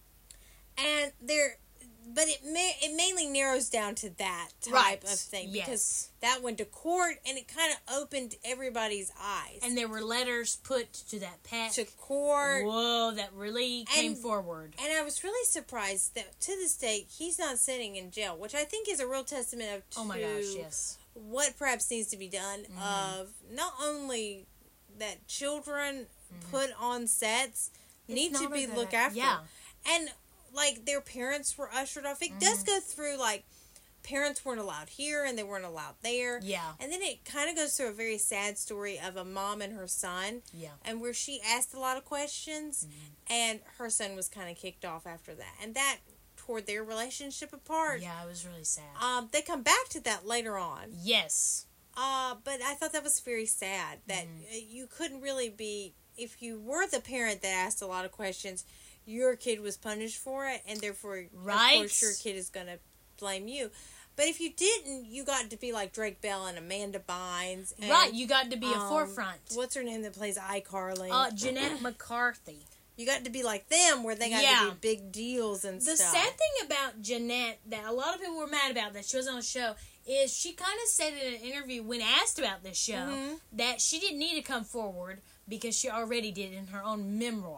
And there, but it may, it mainly narrows down to that type
right.
of thing
yes.
because that went to court, and it kind of opened everybody's eyes.
And there were letters put to that Peck
to court.
Whoa, that really came
and,
forward.
And I was really surprised that to this day he's not sitting in jail, which I think is a real testament of to
oh my gosh, yes.
what perhaps needs to be done
mm-hmm.
of not only that children
mm-hmm.
put on sets
it's
need to be looked after.
Yeah.
And like their parents were ushered off. It mm-hmm. does go through like parents weren't allowed here and they weren't allowed there.
Yeah.
And then it kind of goes through a very sad story of a mom and her son.
Yeah.
And where she asked a lot of questions
mm-hmm.
and her son was kind of kicked off after that. And that tore their relationship apart.
Yeah, it was really sad.
Um, they come back to that later on.
Yes.
Uh, but I thought that was very sad that mm-hmm. you couldn't really be, if you were the parent that asked a lot of questions, your kid was punished for it, and therefore,
right.
of course, your kid is going to blame you. But if you didn't, you got to be like Drake Bell and Amanda Bynes. And,
right, you got to be
um,
a forefront.
What's her name that plays iCarly?
Uh, Jeanette McCarthy.
You got to be like them, where they got
yeah.
to be big deals and
the
stuff.
The sad thing about Jeanette, that a lot of people were mad about, that she was on the show, is she kind of said in an interview when asked about this show mm-hmm. that she didn't need to come forward because she already did in her own memoir.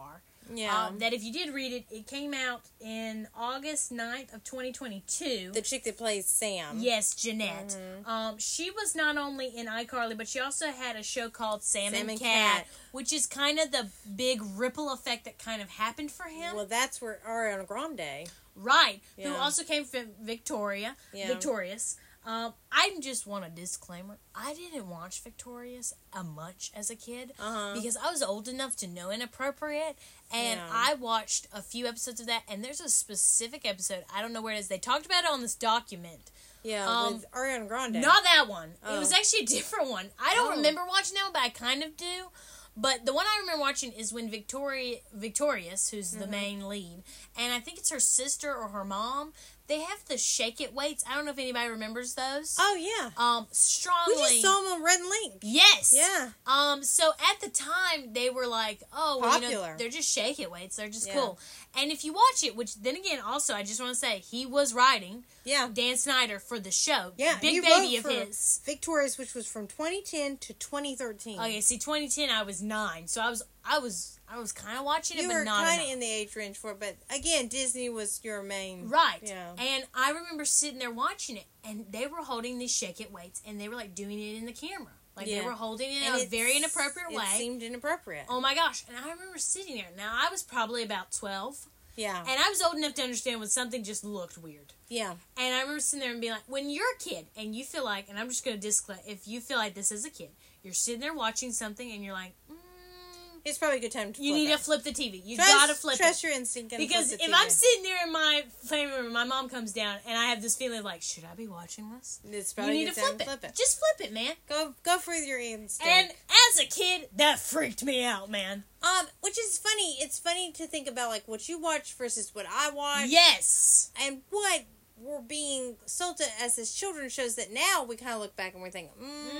Yeah.
Um, that if you did read it, it came out in August ninth of twenty twenty-two.
The chick that plays Sam.
Yes, Jeanette.
Mm-hmm.
Um, she was not only in iCarly, but she also had a show called Sam,
Sam
and
and
Cat,
Cat.
which is kind of the big ripple effect that kind of happened for him.
Well, that's where Ariana Grande.
Right. Who
Yeah.
also came from Victoria.
Yeah.
Victorious. Um, I just want a disclaimer. I didn't watch Victorious uh, much as a kid
Uh-huh.
because I was old enough to know inappropriate, and
Yeah.
I watched a few episodes of that, and there's a specific episode, I don't know where it is, they talked about it on this document.
Yeah,
Um,
with Ariana Grande.
Not that one.
Oh.
It was actually a different one. I don't
Oh.
remember watching that one, but I kind of do. But the one I remember watching is when Victoria, Victorious, who's the
Mhm.
main lead, and I think it's her sister or her mom, they have the Shake It weights. I don't know if anybody remembers those.
Oh, yeah.
Um, strongly.
We just saw them on Red Link.
Yes.
Yeah.
Um, so at the time they were like, oh, well, you know,
Popular.
they're just Shake It weights. They're just
Yeah.
cool. And if you watch it, which then again, also, I just want to say, he was writing
Yeah.
Dan Snyder for the show.
Yeah.
Big
he
baby
wrote
of
for
his.
Victorious, which was from twenty ten to twenty thirteen.
Okay, see, twenty ten, I was nine, so I was, I was, I was kind of watching it,
You
but
were
not
kind of
enough.
in the age range for it, but again, Disney was your main.
Right.
Yeah.
And I remember sitting there watching it, and they were holding these Shake It weights, and they were like doing it in the camera, like
Yeah.
they were holding it in
And
a
it's-
very inappropriate
it
way.
seemed inappropriate.
Oh my gosh! And I remember sitting there. Now I was probably about twelve.
Yeah.
And I was old enough to understand when something just looked weird.
Yeah.
And I remember sitting there and being like, when you're a kid and you feel like, and I'm just going to disclaim, if you feel like this as a kid, you're sitting there watching something and you're like, mm,
It's probably a good time to
you
flip
need
it.
to flip the T V. You
Trust-
gotta flip
trust
it.
your instinct and
Because
flip the
if
T V.
I'm sitting there in my family room, my mom comes down and I have this feeling like, should I be watching this?
It's
You
probably
need
a
to
good time
flip it.
flip it.
Just flip it, man.
Go go for your instinct.
And as a kid, that freaked me out, man.
um, which is funny. It's funny to think about like what you watch versus what I watch.
Yes.
And what we're being sold to us as children's shows that now we kind of look back and we're thinking, mm.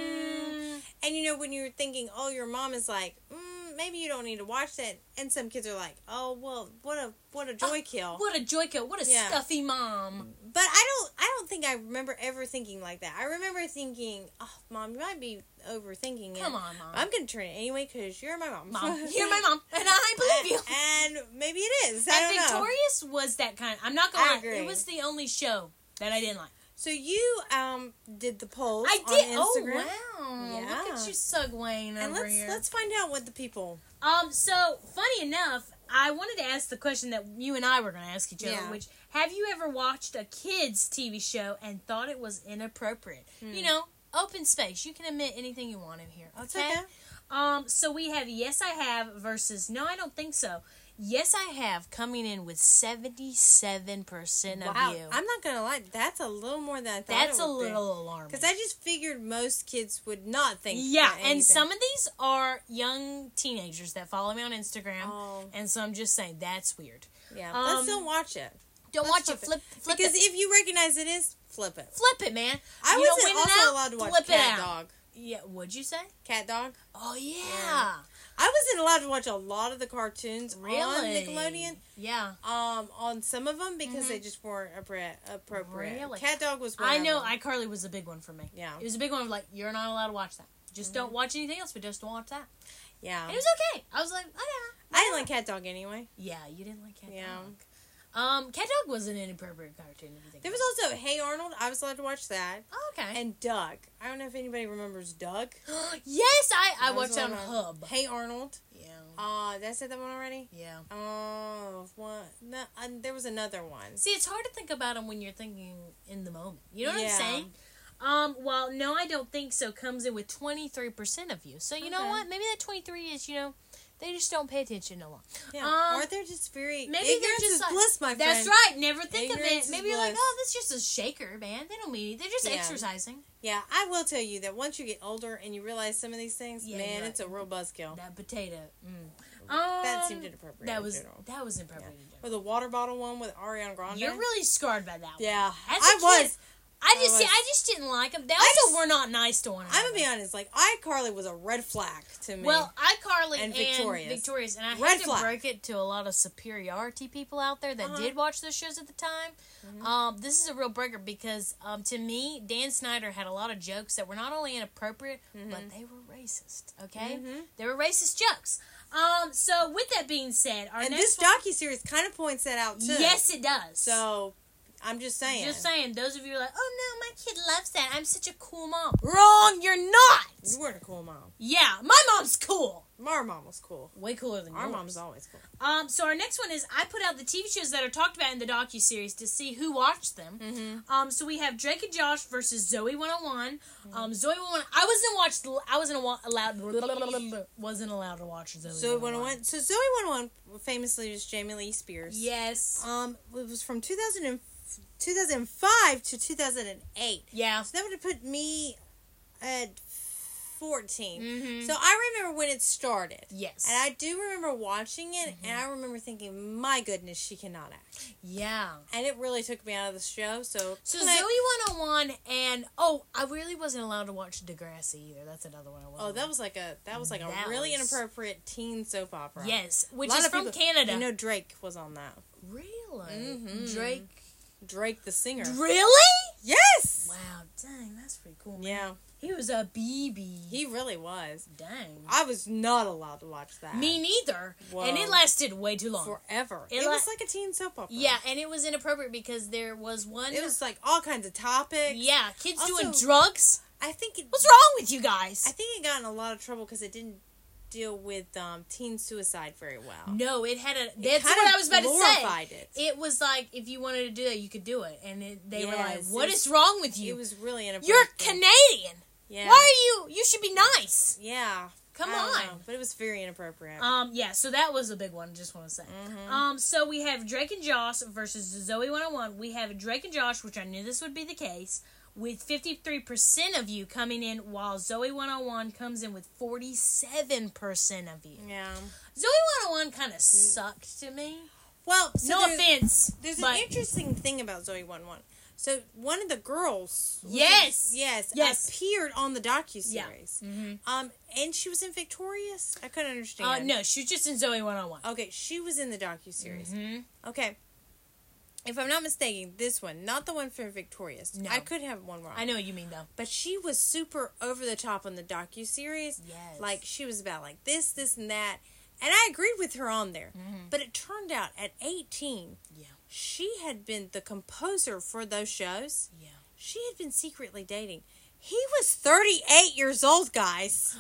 Mm.
And you know when you're thinking, oh, your mom is like, mm, maybe you don't need to watch that, and some kids are like, oh, well, what a what a joy kill.
What a joy kill. What a
Yeah.
stuffy mom.
But I don't I don't think I remember ever thinking like that. I remember thinking, oh, Mom, you might be overthinking it.
Come on, Mom.
I'm going to turn it anyway because you're my mom.
Mom, you're my mom, and I believe you.
And, and maybe it is. I
And
don't know.
Victorious was that kind of, I'm not gonna
I
lie,
agree.
it was the only show that I didn't like.
So you um did the polls
I
on
did.
Instagram.
Oh wow!
Yeah.
Look at you, segueing
And
over
let's
here.
let's find out what the people.
Um. So funny enough, I wanted to ask the question that you and I were going to ask each other,
Yeah.
which have you ever watched a kids T V show and thought it was inappropriate?
Hmm.
You know, open space. You can admit anything you want in here.
It's
Okay.
okay.
Um. So we have yes, I have versus no, I don't think so. Yes, I have coming in with seventy-seven percent of
Wow,
you.
I'm not gonna lie, that's a little more than I thought.
That's
it
a
would be.
little alarming.
Because I just figured most kids would not think.
Yeah,
that
and
anything-
some of these are young teenagers that follow me on Instagram,
Oh.
and so I'm just saying that's weird.
Yeah,
um,
let's don't watch it.
Don't
Let's
watch it.
flip
Flip, flip
because
it.
if you recognize it is, flip it.
Flip it, man.
I
You know,
wasn't
when in
also
doubt,
allowed to watch
flip it
Cat
out.
Dog.
Yeah, what'd you say?
Cat Dog.
Oh yeah,
Yeah. I wasn't allowed to watch a lot of the cartoons
really?
on Nickelodeon.
Yeah,
Um, on some of them because
Mhm.
they just weren't appro- appropriate.
Really?
Cat Dog was. One
I
of
know.
them.
iCarly was a big one for me.
Yeah.
It was a big one. Of like, you're not allowed to watch that. Just
Mm-hmm.
don't watch anything else, but just don't watch that.
Yeah.
And it was okay. I was like, whatever.
I didn't like Cat Dog anyway.
Yeah, you didn't like Cat
Yeah.
Dog. Um, Cat Dog was an inappropriate cartoon. If you think
There
about
was also Hey Arnold. I was allowed to watch that.
it. Oh, okay.
And Doug. I don't know if anybody remembers Doug.
yes, I I
That was
watched on
one of-
Hub.
Hey Arnold.
Yeah.
Uh, did I say that one already?
Yeah.
Oh, what? No, uh, there was another one.
See, it's hard to think about them when you're thinking in the moment. You know what
Yeah.
I'm saying? Um, well, no, I don't think so. Comes in with twenty-three percent of you. So, you know
Okay.
what? Maybe that twenty-three is, you know, they just don't pay attention no more.
Yeah.
Um,
or they're just very.
Maybe
ignorance
they're just
is
like,
bliss, my
that's
friend.
right. Never think
Ignorance
of
is
it. Maybe you're like,
bliss.
oh, that's just a shaker, man. They don't mean it. They're just
Yeah.
exercising.
Yeah, I will tell you that once you get older and you realize some of these things,
Yeah,
man,
you're
it's a real buzzkill.
That potato. Mm.
That
Um,
seemed inappropriate.
That
in
was
general.
that was inappropriate. in
Or
general.
the water bottle one with Ariana Grande.
You're really scarred by that one.
Yeah,
As a
I
kid,
was.
I just
I
see.
was-
I just didn't like them. They
I
also
just-
were not nice to one another.
I'm gonna be honest. Like iCarly was a red flag to me.
Well, iCarly and
And
Victorious.
Victorious.
Victorious, and I
Red
hate to
flag.
break it to a lot of superiority people out there that
Uh-huh.
did watch those shows at the time.
Mhm.
Um, this is a real breaker because um, to me, Dan Snyder had a lot of jokes that were not only inappropriate,
Mhm.
but they were racist. Okay,
Mhm.
they were racist jokes. Um, so with that being said, our
and
next
this docuseries kind of points that out too.
Yes, it does.
So, I'm just saying.
Just saying, those of you who are like, oh no, my kid loves that. I'm such a cool mom. Wrong, you're not.
You weren't a cool mom.
Yeah, my mom's cool.
Our mom was cool.
Way cooler than
Our
yours.
mom's always cool.
Um, so our next one is I put out the T V shows that are talked about in the docuseries to see who watched them.
Mm-hmm.
Um, so we have Drake and Josh versus Zoe one oh one. Um, Zoe one oh one. I wasn't watched. I wasn't wa- allowed. Wasn't allowed to watch Zoe.
Zoe
one oh one.
one oh one. So Zoe one oh one famously was Jamie Lee Spears.
Yes.
Um, it was from two thousand, two thousand five to two thousand eight.
Yeah.
So that would have put me at fourteen.
Mm-hmm.
So I remember when it started.
Yes.
And I do remember watching it,
Mm-hmm.
and I remember thinking, my goodness, she cannot act.
Yeah.
And it really took me out of the show, so...
So
click.
Zoe one oh one and oh, I really wasn't allowed to watch Degrassi either. That's another one I wasn't.
Oh, that was like a that was like
That
a really
was-
inappropriate teen soap opera.
Yes, which
A lot
is
of
from
people-
Canada.
You know, Drake was on that.
Really?
Mhm.
Drake.
Drake the singer.
Really?
Yes.
Wow, dang, that's pretty cool. Man.
Yeah,
He was a B B.
he really was.
Dang.
I was not allowed to watch that.
Me neither.
Whoa.
And it lasted way too long.
Forever.
It
It,
la-
was like a teen soap opera.
Yeah, and it was inappropriate because there was one.
It was like all kinds of topics.
Yeah, kids
Also-
doing drugs.
I think it.
What's wrong with you guys?
I think it got in a lot of trouble because it didn't deal with um, teen suicide very well.
No, it had a.
It
That's
kind
what
of
I was about to
glorified
say.
It.
It was like if you wanted to do that, you could do it, and it, they were like,
Yes,
"What
it
is
was-
wrong with you?
It was really inappropriate.
You're Canadian.
Yeah.
Why are you? You should be nice."
Yeah.
Come
I don't
on.
know, but it was very inappropriate.
Um, yeah, so that was a big one, just want to say.
Mhm.
Um, so we have Drake and Josh versus Zoe one oh one. We have Drake and Josh, which I knew this would be the case, with fifty-three percent of you coming in, while Zoe one oh one comes in with forty-seven percent of you.
yeah.
Zoe one oh one kind of sucked to me.
Well, so
No
there's,
offense.
there's
but
an interesting thing about Zoe one oh one. So one of the girls, was
Yes.
in- yes,
Yes.
appeared on the docuseries.
Mm-hmm.
Um, and she was in Victorious. I couldn't understand.
Uh, no, she was just in Zoe one oh one.
Okay, she was in the docuseries.
Mm-hmm.
Okay. If I'm not mistaken, this one, not the one for Victorious.
No.
I could have one wrong.
I know what you mean, though.
But she was super over the top on the docuseries.
Yes.
Like, she was about like this, this, and that. And I agreed with her on there.
Mhm.
But it turned out at eighteen,
Yeah.
she had been the composer for those shows.
Yeah.
She had been secretly dating. He was thirty-eight years old, guys.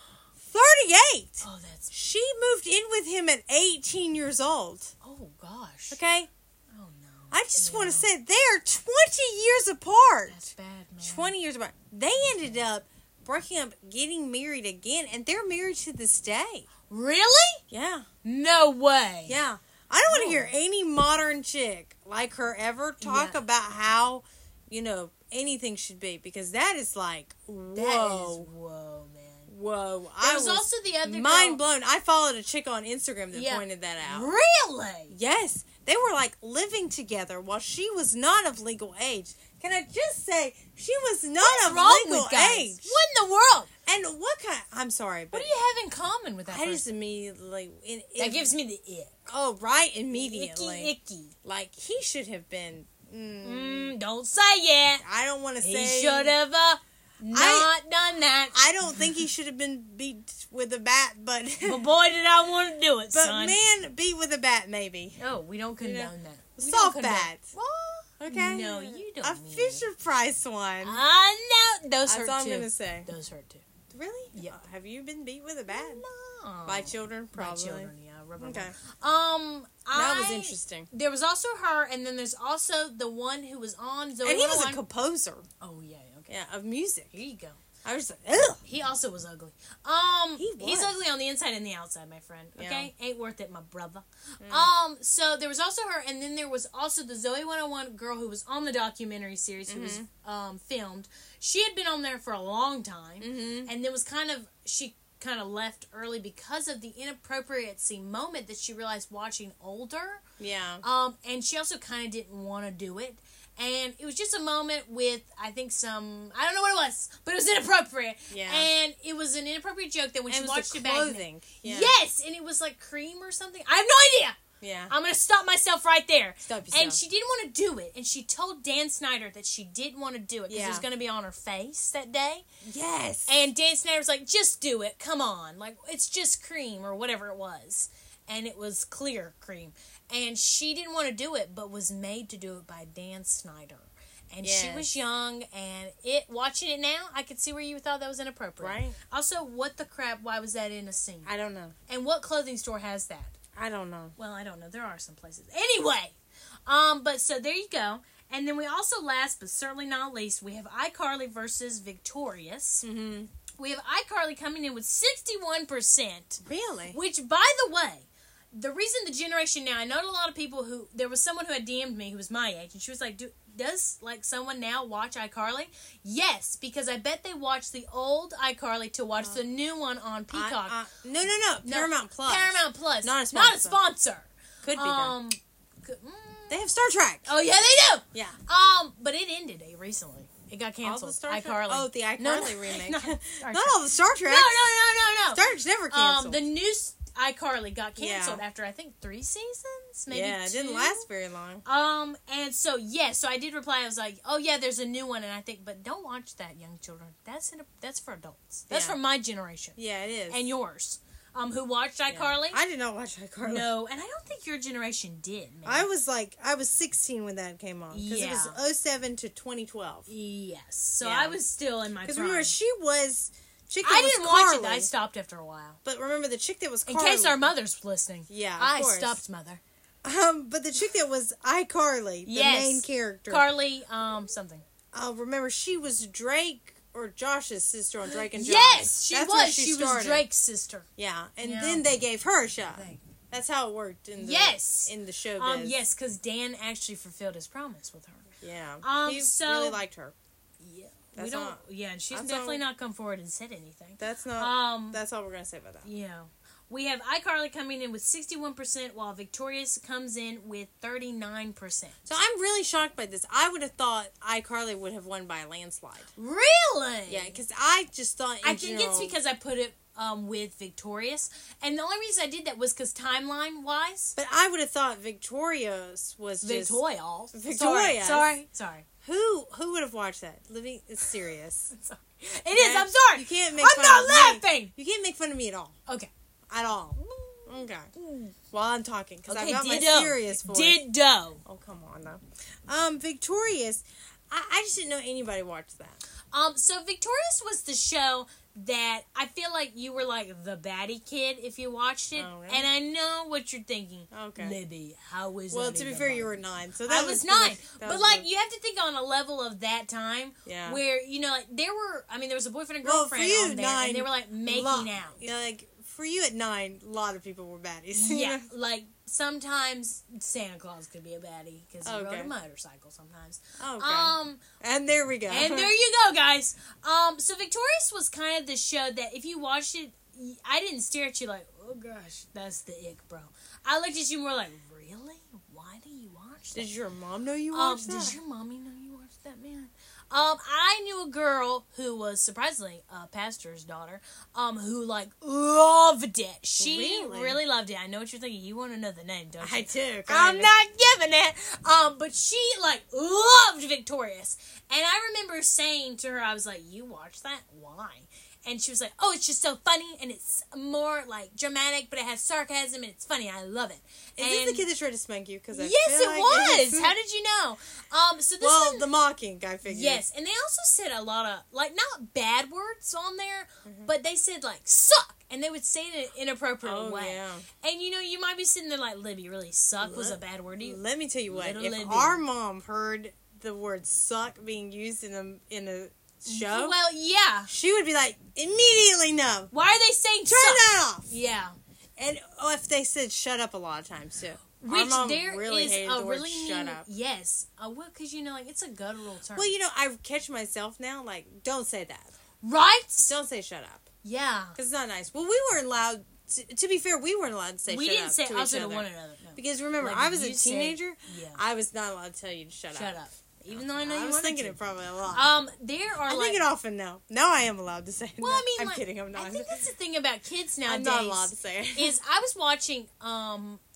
thirty-eight!
Oh, that's...
She moved in with him at eighteen years old.
Oh, gosh.
Okay?
Oh, no.
I just want
Yeah.
to say they're twenty years apart.
That's bad, man.
twenty years apart. They ended up breaking up, getting married again, and they're married to this day.
Really?
Yeah.
No way.
Yeah. I don't want to
Oh.
hear any modern chick like her ever talk
Yeah.
about how, you know, anything should be, because that is like, whoa.
That is, whoa, man.
Whoa.
There
I
was,
was
also the other
mind
girl.
blown. I followed a chick on Instagram that
Yeah.
pointed that out.
Really?
Yes. They were like living together while she was not of legal age. Can I just say, she was not
What's
of
wrong
legal
with guys?
age.
What in the world?
And what kind? I'm sorry, but
What do you have in common with that
I just
person?
immediately it, it,
That gives me the ick.
oh right immediately
Icky, icky.
like he should have been. Mm,
Mm, don't say it.
I don't want to
He
say
should have uh, not done that.
I don't think he should have been beat with a bat, but
But boy, did I want to do it,
but
son.
man, beat with a bat maybe.
Oh, we don't condone
You know,
that. We
soft
don't condone-
bat.
What?
Okay,
No, you don't
A
mean
Fisher Price one.
I know. Those
That's
hurt
all I'm
too.
gonna say.
Those hurt too.
Really?
Yeah.
Uh, have you been beat with a bat
No.
by children?
By
Probably.
children, yeah. Rubber
Okay.
ball. Um,
That
I,
was interesting.
There was also her, and then there's also the one who was on Zoe
And he was a
one oh one.
composer.
Oh yeah, okay.
Yeah, of music.
Here you go.
I was like, ugh.
He also was ugly. Um,
He
he's
was.
ugly on the inside and the outside, my friend. Okay, ain't worth it, my brother.
Mm.
Um, so there was also her, and then there was also the Zoe one oh one girl who was on the documentary series who was um filmed. She had been on there for a long time,
Mm-hmm.
and then was kind of she kind of left early because of the inappropriacy moment that she realized watching older.
Yeah.
Um, and she also kind of didn't want to do it. And it was just a moment with, I think, some... I don't know what it was, but it was inappropriate.
Yeah.
And it was an inappropriate joke that when
And
she
it was
watched
the
it back...
clothing. Yeah.
Yes! And it was like cream or something. I have no idea!
Yeah.
I'm going to stop myself right there.
Stop yourself.
And she didn't want to do it. And she told Dan Snyder that she didn't want to do it because
Yeah.
it was going to be on her face that day.
Yes.
And Dan Snyder was like, just do it. Come on. Like, it's just cream or whatever it was. And it was clear cream. And she didn't want to do it, but was made to do it by Dan Snyder. And
Yes.
she was young, and it watching it now, I could see where you thought that was inappropriate.
Right.
Also, what the crap, why was that in a scene?
I don't know.
And what clothing store has that?
I don't know.
Well, I don't know. There are some places. Anyway, um, but so there you go. And then we also, last but certainly not least, we have iCarly versus Victorious.
Mm-hmm.
We have iCarly coming in with sixty-one percent.
Really?
Which, by the way, the reason the generation now, I know a lot of people who, there was someone who had D M'd me who was my age, and she was like, Do, does, like, someone now watch iCarly? Yes, because I bet they watch the old iCarly to watch uh, the new one on Peacock.
I, uh, no, no, no,
no,
Paramount Plus.
Paramount Plus.
Not a sponsor.
Not a sponsor.
Could be,
um, could, mm,
They have Star Trek.
Oh, yeah, they do!
Yeah.
Um, but it ended eh, recently. It got canceled.
All the Star Trek?
iCarly.
Oh, the iCarly
no,
remake.
Not,
not all the Star Trek.
No, no, no, no, no.
Star Trek's never canceled.
Um, the new iCarly got canceled
Yeah.
after, I think, three seasons? Maybe
Yeah, it
two?
didn't last very long.
Um, and so, yeah, so I did reply. I was like, oh, yeah, there's a new one. And I think, but don't watch that, young children. That's in a, that's for adults. That's
Yeah.
for my generation.
Yeah, it is.
And yours. Um, who watched iCarly?
Yeah. I did not watch iCarly.
No, and I don't think your generation did, man.
I was like, I was sixteen when that came on. Because
Yeah.
it was oh seven to twenty twelve.
Yes. So
Yeah.
I was still in my
Because
prime.
remember, she was... Chick that
I
was
didn't
Carly.
watch it. I stopped after a while.
But remember, the chick that was
In
Carly...
case our mother's listening.
Yeah, of
I
course.
stopped, mother.
Um, but the chick that was iCarly, the
Yes.
main character...
Carly, um, something.
Uh, remember, she was Drake or Josh's sister on Drake and Josh.
Yes, she
That's
was.
where
She,
she
was
started.
Drake's sister.
Yeah, and
Yeah.
then they gave her a shot.
Thing.
That's how it worked in the
Yes.
in the showbiz.
Um, yes, because Dan actually fulfilled his promise with her.
Yeah.
Um,
he
so-
really liked her.
Yeah,
That's
we don't.
not-
yeah, and she's
that's
definitely
all-
not come forward and said anything.
That's not.
Um,
that's all we're gonna say about that.
yeah, we have iCarly coming in with sixty-one percent, while Victorious comes in with thirty-nine percent.
So I'm really shocked by this. I would have thought iCarly would have won by a landslide.
Really?
Yeah, because I just thought. In
I think
general,
it's because I put it um, with Victorious, and the only reason I did that was because timeline wise.
But I would have thought Victorious was just
Victorious.
Victorious.
Sorry, sorry, sorry.
Who who would have watched that? Living it's serious.
sorry. It is. I'm sorry.
You can't make.
I'm
fun
not
of
laughing.
Me. You can't make fun of me at all.
Okay.
At all. Okay. While I'm talking, because
Okay,
I've got
ditto.
my serious voice.
Ditto.
Oh, come on, though. Um, Victorious, I, I just didn't know anybody watched that.
Um, so Victorious was the show that I feel like you were like the baddie kid if you watched it.
Oh, really?
And I know what you're thinking.
Okay.
Libby, how was
Well,
that
to be
even
fair,
like-
you were nine, so that
I was
the-
nine.
that
But
was
like
the-
you have to think on a level of that time
Yeah.
where, you know, like there were I mean there was a boyfriend and
Well, for
girlfriend
you,
on there
nine,
and they were like making
lo-
out.
Yeah, like for you at nine, a lot of people were baddies.
Yeah, like sometimes Santa Claus could be a baddie because he
Okay.
rode a motorcycle sometimes.
Okay.
Um,
and there we go.
and there you go, guys. Um, so Victorious was kind of the show that if you watched it, y- I didn't stare at you like, oh gosh, that's the ick, bro. I looked at you more like, really? Why do you watch that?
Did your mom know you
Um,
watched that?
did your mommy know you watched that, man? Um, I knew a girl who was surprisingly a pastor's daughter, um, who like loved it. She
Really?
really, loved it. I know what you're thinking. You want to know the name, don't you?
I do.
I'm
kinda.
not giving it. Um, but she like loved Victorious, and I remember saying to her, I was like, "You watch that? Why?" And she was like, "Oh, it's just so funny, and it's more like dramatic, but it has sarcasm, and it's funny. I love it."
Is
and
this the kid that tried to spank you? Because
yes,
feel
it
like
was.
is.
How did you know? Um, so this
Well,
one,
the mocking, I figured.
yes, and they also said a lot of like not bad words on there,
Mm-hmm.
but they said like "suck," and they would say it in an inappropriate
Oh,
way.
yeah.
And you know, you might be sitting there like, "Libby, really suck was a
Let-
bad word to you."
Let me tell you what.
Little
If
Libby.
our mom heard the word "suck" being used in a in a show,
Well, yeah.
she would be like, immediately no.
Why are they saying
Turn
suck?
that off.
Yeah.
And oh, if they said "shut up" a lot of times too.
Which
Our mom
there
really
is
hated
a
the word
really
"shut
mean,
up."
yes. Uh, well, because you know, like it's a guttural term,
Well, you know, I catch myself now, like, don't say that.
right?
Don't say "shut up"
Yeah.
because it's not nice. Well, we weren't allowed. To, to be fair, we weren't allowed to say
We
"shut
didn't
up"
say
to
also
each
to
other.
one another. No.
Because remember,
Like,
I was a
you said-
teenager.
yeah.
I was not allowed to tell you to shut,
Shut
up.
up. Even though I know
I
you
was
wanted
thinking
to.
it probably a lot.
Um, there are
I
like.
think it often now. Now I am allowed to say it.
Well,
No,
I mean,
I'm
like,
kidding. I'm not.
I think that's the thing about kids
I'm
nowadays.
not allowed to say it.
is I was watching um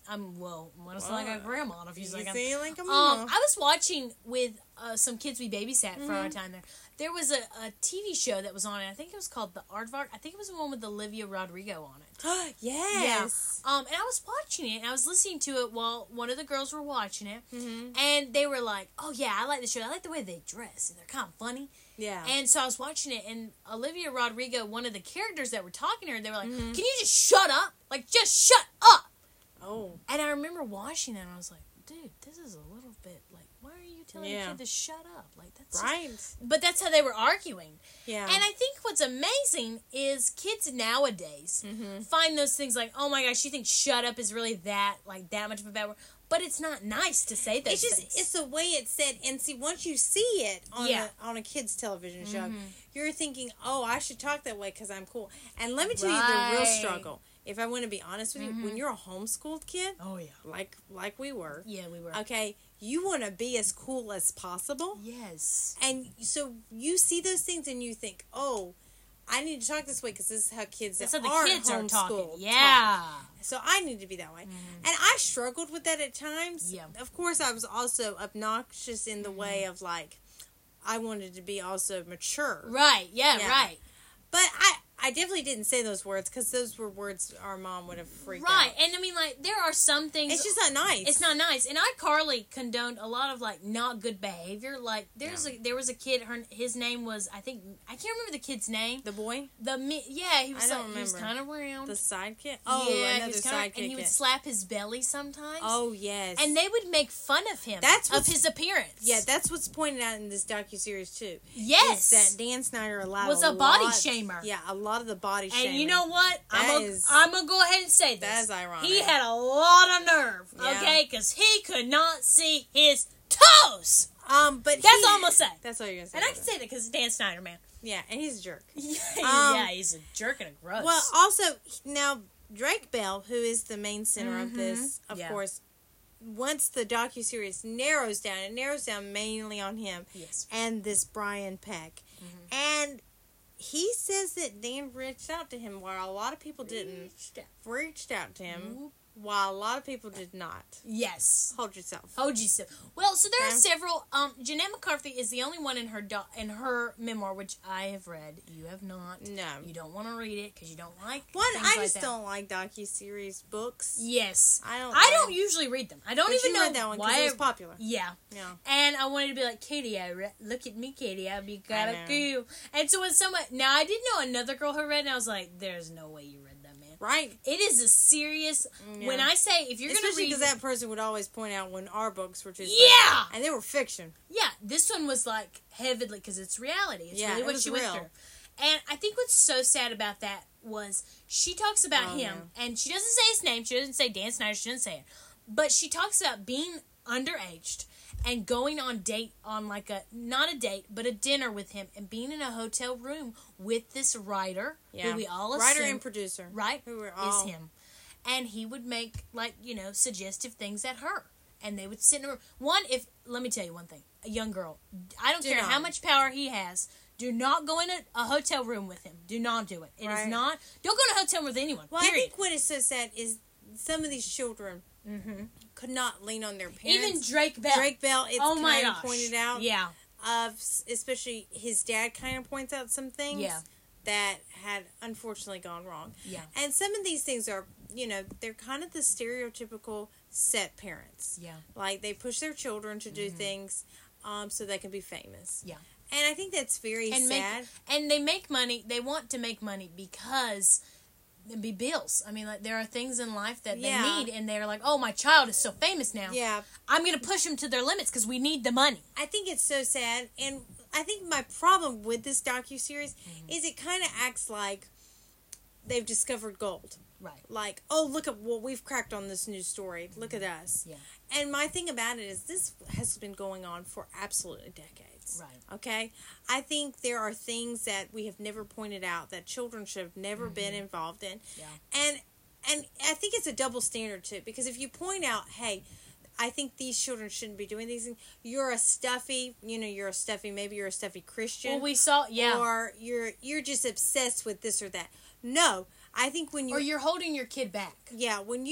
I'm well. I'm gonna sound like a grandma in a few
You
seconds.
see, like a
Um,
mama.
I was watching with uh, some kids we babysat
Mm-hmm.
for our time there. There was a, a T V show that was on it. I think it was called The Aardvark. I think it was the one with Olivia Rodrigo on it.
Yes.
Yeah. Um, and I was watching it, and I was listening to it while one of the girls were watching it.
Mm-hmm.
And they were like, oh, yeah, I like the show. I like the way they dress, and they're kind of funny.
Yeah.
And so I was watching it, and Olivia Rodrigo, one of the characters that were talking to her, they were like,
Mm-hmm.
can you just shut up? Like, just shut up!
Oh.
And I remember watching it, and I was like, dude, this is a little bit, like, why are you telling
Yeah.
a kid to shut up? Like, that's
Right.
Just... But that's how they were arguing.
Yeah.
And I think what's amazing is kids nowadays
Mm-hmm.
find those things like, oh my gosh, you think shut up is really that, like, that much of a bad word? But it's not nice to say those
It's just
things.
it's the way it's said, and see, once you see it on
Yeah.
a, on a kid's television show,
Mhm.
you're thinking, oh, I should talk that way because I'm cool. And let me tell you the real
Right.
struggle. If I want to be honest with
Mhm.
you, when you're a homeschooled kid,
Oh, yeah.
like like we were,
Yeah, we were.
okay, you want to be as cool as possible,
Yes.
and so you see those things and you think, oh, I need to talk this way because this is how kids
That's
that
how the
aren't
kids are talking.
homeschooled
Yeah.
talk. So I need to be that way.
Mhm.
And I struggled with that at times.
Yeah.
Of course, I was also obnoxious in the
Mm-hmm.
way of, like, I wanted to be also mature.
Right. Yeah,
Yeah.
right.
But I, I definitely didn't say those words because those were words our mom would have freaked
Right.
out.
And I mean, like, there are some things.
It's just not nice.
It's not nice, and iCarly condoned a lot of like not good behavior. Like there's
Yeah.
a there was a kid. Her his name was I think I can't remember the kid's name.
The boy?
The mi- yeah he was
I don't
like, he was
remember.
kind of round.
The sidekick? Oh,
yeah, he
another
was kinda,
sidekick.
and he would
yeah.
slap his belly sometimes.
Oh, yes.
and they would make fun of him.
That's
of
what's-
his appearance.
Yeah, that's what's pointed out in this docuseries, too.
yes,
Is that Dan Snyder allowed
was
a,
a body
lot-
shamer.
Yeah, a lot of the body shaming.
And you know what? I'm
That
gonna,
is-
I'm gonna go ahead and say this.
That is ironic.
He had a lot of nerve,
Yeah.
okay? Because he could not see his toes.
Um, but
That's
he-
all I'm gonna say.
That's all you're gonna say.
And I
about
can
it.
say that because it's Dan Snyder, man.
Yeah, and he's a jerk.
Yeah,
Um,
yeah, he's a jerk and a gross.
Well, also now Drake Bell, who is the main center of
Mhm.
this, of
Yeah.
course, once the docuseries narrows down, it narrows down mainly on him
yes.
and this Brian Peck,
Mhm.
and he says that Dan reached out to him while a lot of people didn't. Reached out to him
Mhm.
while a lot of people did not.
Yes.
Hold yourself.
Hold yourself. Well, so there
Okay.
are several. Um, Jeanette McCarthy is the only one in her do- in her memoir, which I have read. You have not.
No.
You don't want to read it because you don't like
One,
things
I
like
just
that.
don't like docuseries books.
Yes.
I don't.
I
like-
don't usually read them. I don't
But
even
you
know
read that one because
why.
it was
I-
popular.
yeah.
Yeah.
And I wanted to be like, Katie, I re- look at me, Katie. I'll be kind
know.
of cool. And so when someone, now I did know another girl who read, and I was like, there's no way you read that, man.
Right.
It is a serious.
Yeah.
When I say if you're going to
Especially
read,
because that person would always point out when our books were too.
Yeah!
And they were fiction.
yeah, this one was like heavily because it's reality. It's
Yeah,
really
it
what
was
she
real.
went through. And I think what's so sad about that was she talks about
Oh,
him, and she doesn't say his name. She doesn't say Dan Snyder. She doesn't say it, but she talks about being underaged and going on date on like a not a date but a dinner with him and being in a hotel room with this writer
Yeah.
who we all assume
Writer and producer.
right
Who were all.
is him, and he would make like you know suggestive things at her, and they would sit in a room. One, if let me tell you one thing, a young girl, I don't
Do
care
not.
how much power he has. Do not go in a, a hotel room with him. Do not do it. It is
Right.
not. Don't go in a hotel room with anyone.
Well,
period.
I think what is so sad is some of these children
Mm-hmm.
could not lean on their
Even
parents.
Drake Bell.
Drake Bell, it's
oh my
kind of
gosh.
pointed out.
Yeah.
Of especially his dad kind of points out some things
Yeah.
that had unfortunately gone wrong.
Yeah.
And some of these things are, you know, they're kind of the stereotypical set parents.
Yeah.
Like they push their children to do
Mhm.
things um, so they can be famous.
Yeah.
And I think that's very
And make-
sad.
And they make money. They want to make money because it'd be bills. I mean, like there are things in life that
Yeah.
they need, and they're like, "Oh, my child is so famous now.
Yeah.
I'm going to push them to their limits because we need the money."
I think it's so sad, and I think my problem with this docuseries
Mm-hmm.
is it kind of acts like they've discovered gold.
Right.
Like, oh, look at what we've cracked on this news story. Look at us.
Yeah.
And my thing about it is this has been going on for absolutely decades.
Right.
Okay? I think there are things that we have never pointed out that children should have never been involved in.
Yeah.
And and I think it's a double standard too, because if you point out, hey, I think these children shouldn't be doing these things. You're a stuffy, you know, you're a stuffy, maybe you're a stuffy Christian.
Well, we saw, yeah.
Or you're you're just obsessed with this or that. No, I think when you
Or you're holding your kid back.
yeah, when you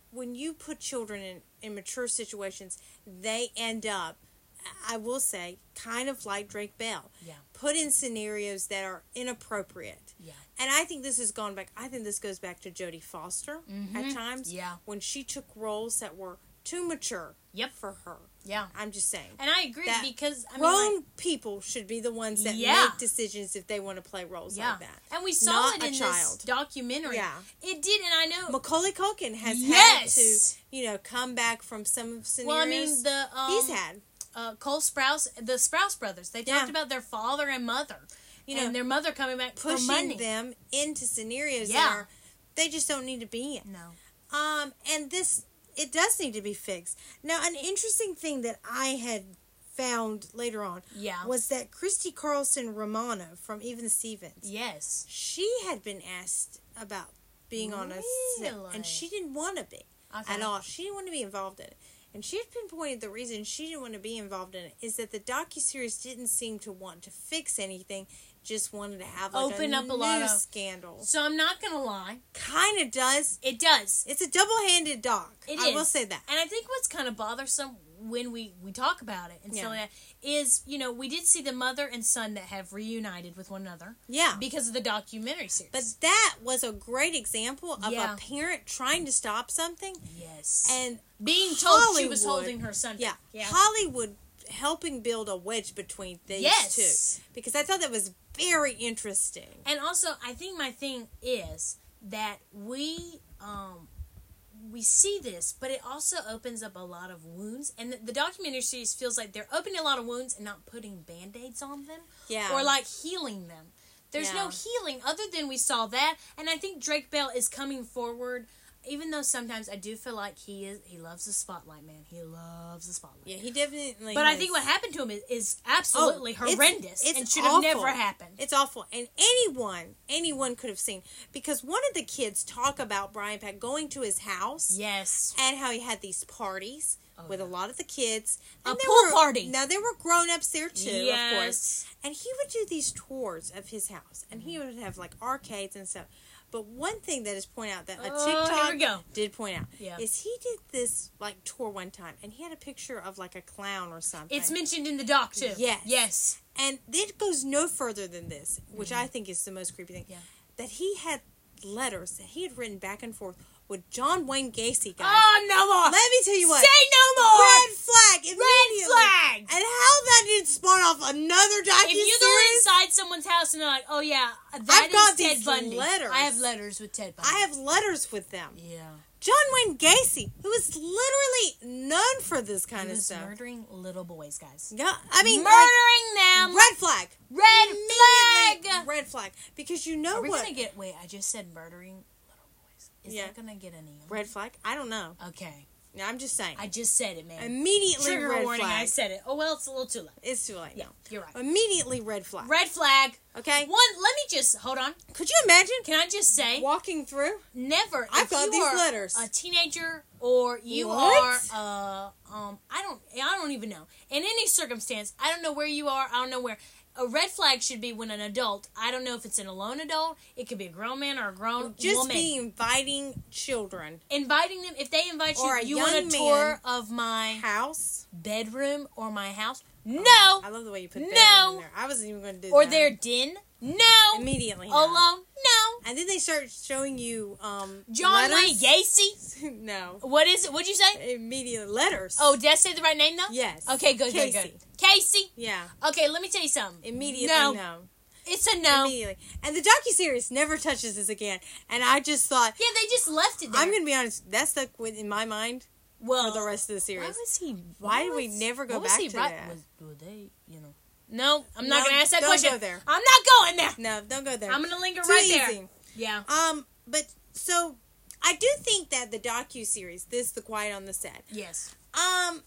when you put children in, in mature situations, they end up, I will say, kind of like Drake Bell.
Yeah.
Put in scenarios that are inappropriate.
Yeah.
And I think this has gone back, I think this goes back to Jodie Foster
mm-hmm.
at times.
Yeah.
When she took roles that were too mature
yep.
for her.
Yeah.
I'm just saying.
And I agree because, I mean,
grown
like,
people should be the ones that
yeah.
make decisions if they want to play roles
yeah.
like that.
And we saw
Not
it in
a child.
this documentary.
Yeah.
It did, and I know.
Macaulay Culkin has
yes.
had to, you know, come back from some scenarios.
Well, I mean, the. Um,
he's had.
Uh, Cole Sprouse, the Sprouse brothers, they talked
Yeah.
about their father and mother.
You
and
know,
their mother coming back for money.
Pushing them into scenarios
yeah.
that are, they just don't need to be in.
No.
Um, and this, it does need to be fixed. Now, an interesting thing that I had found later on
yeah.
was that Christy Carlson Romano from Even Stevens,
yes,
she had been asked about being on a set, and she didn't want to be
okay.
at all. She didn't want to be involved in it. And she had pinpointed the reason she didn't want to be involved in it is that the docuseries didn't seem to want to fix anything, just wanted to have like
open
a
up a lot of
scandal.
So I'm not gonna lie,
kind of does.
It does.
It's a double-handed doc.
It
I
is.
will say that.
And I think what's kind of bothersome when we, we talk about it and
Yeah.
stuff like that is, you know, we did see the mother and son that have reunited with one another.
Yeah.
Because of the documentary series.
But that was a great example of
Yeah.
a parent trying to stop something.
Yes.
And
being told
Hollywood,
she was holding her son.
Yeah.
yeah.
Hollywood helping build a wedge between these
Yes.
two. Because I thought that was very interesting.
And also, I think my thing is that we um, we see this, but it also opens up a lot of wounds. And the, the documentary series feels like they're opening a lot of wounds and not putting Band-Aids on them.
Yeah.
Or like healing them. There's
Yeah.
no healing other than we saw that. And I think Drake Bell is coming forward, even though sometimes I do feel like he is he loves the spotlight, man. He loves the spotlight.
Yeah, he definitely
But I
has.
think what happened to him is, is absolutely
Oh, it's-
horrendous
it's
and should
awful.
have never happened.
It's awful. And anyone, anyone could have seen. Because one of the kids talk about Brian Peck going to his house.
Yes.
And how he had these parties
Oh,
with
yeah.
a lot of the kids.
A
And there
pool
were-
party.
Now, there were grown-ups there, too,
Yes.
of course. And he would do these tours of his house. And he would have, like, arcades and stuff. But one thing that is pointed out that a
Oh,
TikTok
here we go.
did point out
Yeah.
is he did this, like, tour one time. And he had a picture of, like, a clown or something.
It's mentioned in the doc, too.
Yes.
Yes.
And it goes no further than this, which I think is the most creepy thing.
Yeah.
That he had letters that he had written back and forth with John Wayne Gacy, guys.
Oh, no more.
Let me tell you what.
Say no more.
Red flag.
Red
Immediately.
flag.
And how that did spawn off another docuseries.
If you go inside someone's house and they're like, oh, yeah, that
I've
is
got
Ted
these
Bundy.
letters.
I have letters with Ted Bundy.
I have letters with them.
Yeah.
John Wayne Gacy, who is literally known for this kind
He
of
was
stuff.
murdering little boys, guys.
Yeah, I mean,
Murdering
like,
them.
red flag.
Red
Immediately
flag.
Red flag. Because you know
Are we
what?
going to get, wait, I just said murdering little boys. Is
Yeah.
that going to get any?
Red flag? I don't know.
Okay.
No, I'm just saying.
I just said it, man.
Immediately
Trigger
red
warning,
flag.
I said it. Oh, well, it's a little too late.
It's too late.
Yeah,
now.
you're right.
Immediately red flag.
Red flag.
Okay?
One, let me just, hold on.
Could you imagine
Can I just say,
walking through?
never.
I've
if
got
you
these
are
letters.
A teenager or you
What?
are, uh, um, I don't, I don't even know. In any circumstance, I don't know where you are. I don't know where. A red flag should be when an adult, I don't know if it's an alone adult, it could be a grown man or a grown
Just
woman.
be inviting children.
Inviting them, if they invite
Or
you,
a
you want a
young
tour of my
House.
bedroom or my house? No!
I love the way you put that
No.
in there. I wasn't even going to do
Or
that.
their den? No!
Immediately. no.
Alone? No!
And then they start showing you um
John Wayne
letters.
Gacy?
No.
What is it? What'd you say?
Immediately. Letters.
Oh, did I say the right name though?
Yes.
Okay, good, good,
Casey.
good. Casey?
Yeah.
Okay, let me tell you something.
Immediately
No.
no.
It's a no.
Immediately. And the docuseries never touches this again. And I just thought,
Yeah, they just left it there.
I'm going to be honest, that stuck with, in my mind
well,
for the rest of the
Why
series.
was he?
Why
what
did we
was-
never go
what was
back
he
to
right-
that?
Was, were they, you know? No, I'm not
No,
going to ask that
don't
question.
go there.
I'm not going there.
No, don't go there.
I'm going to linger
Too
right
easy.
there. Yeah.
Um, but so I do think that the docu-series, this The Quiet on the Set,
Yes.
um,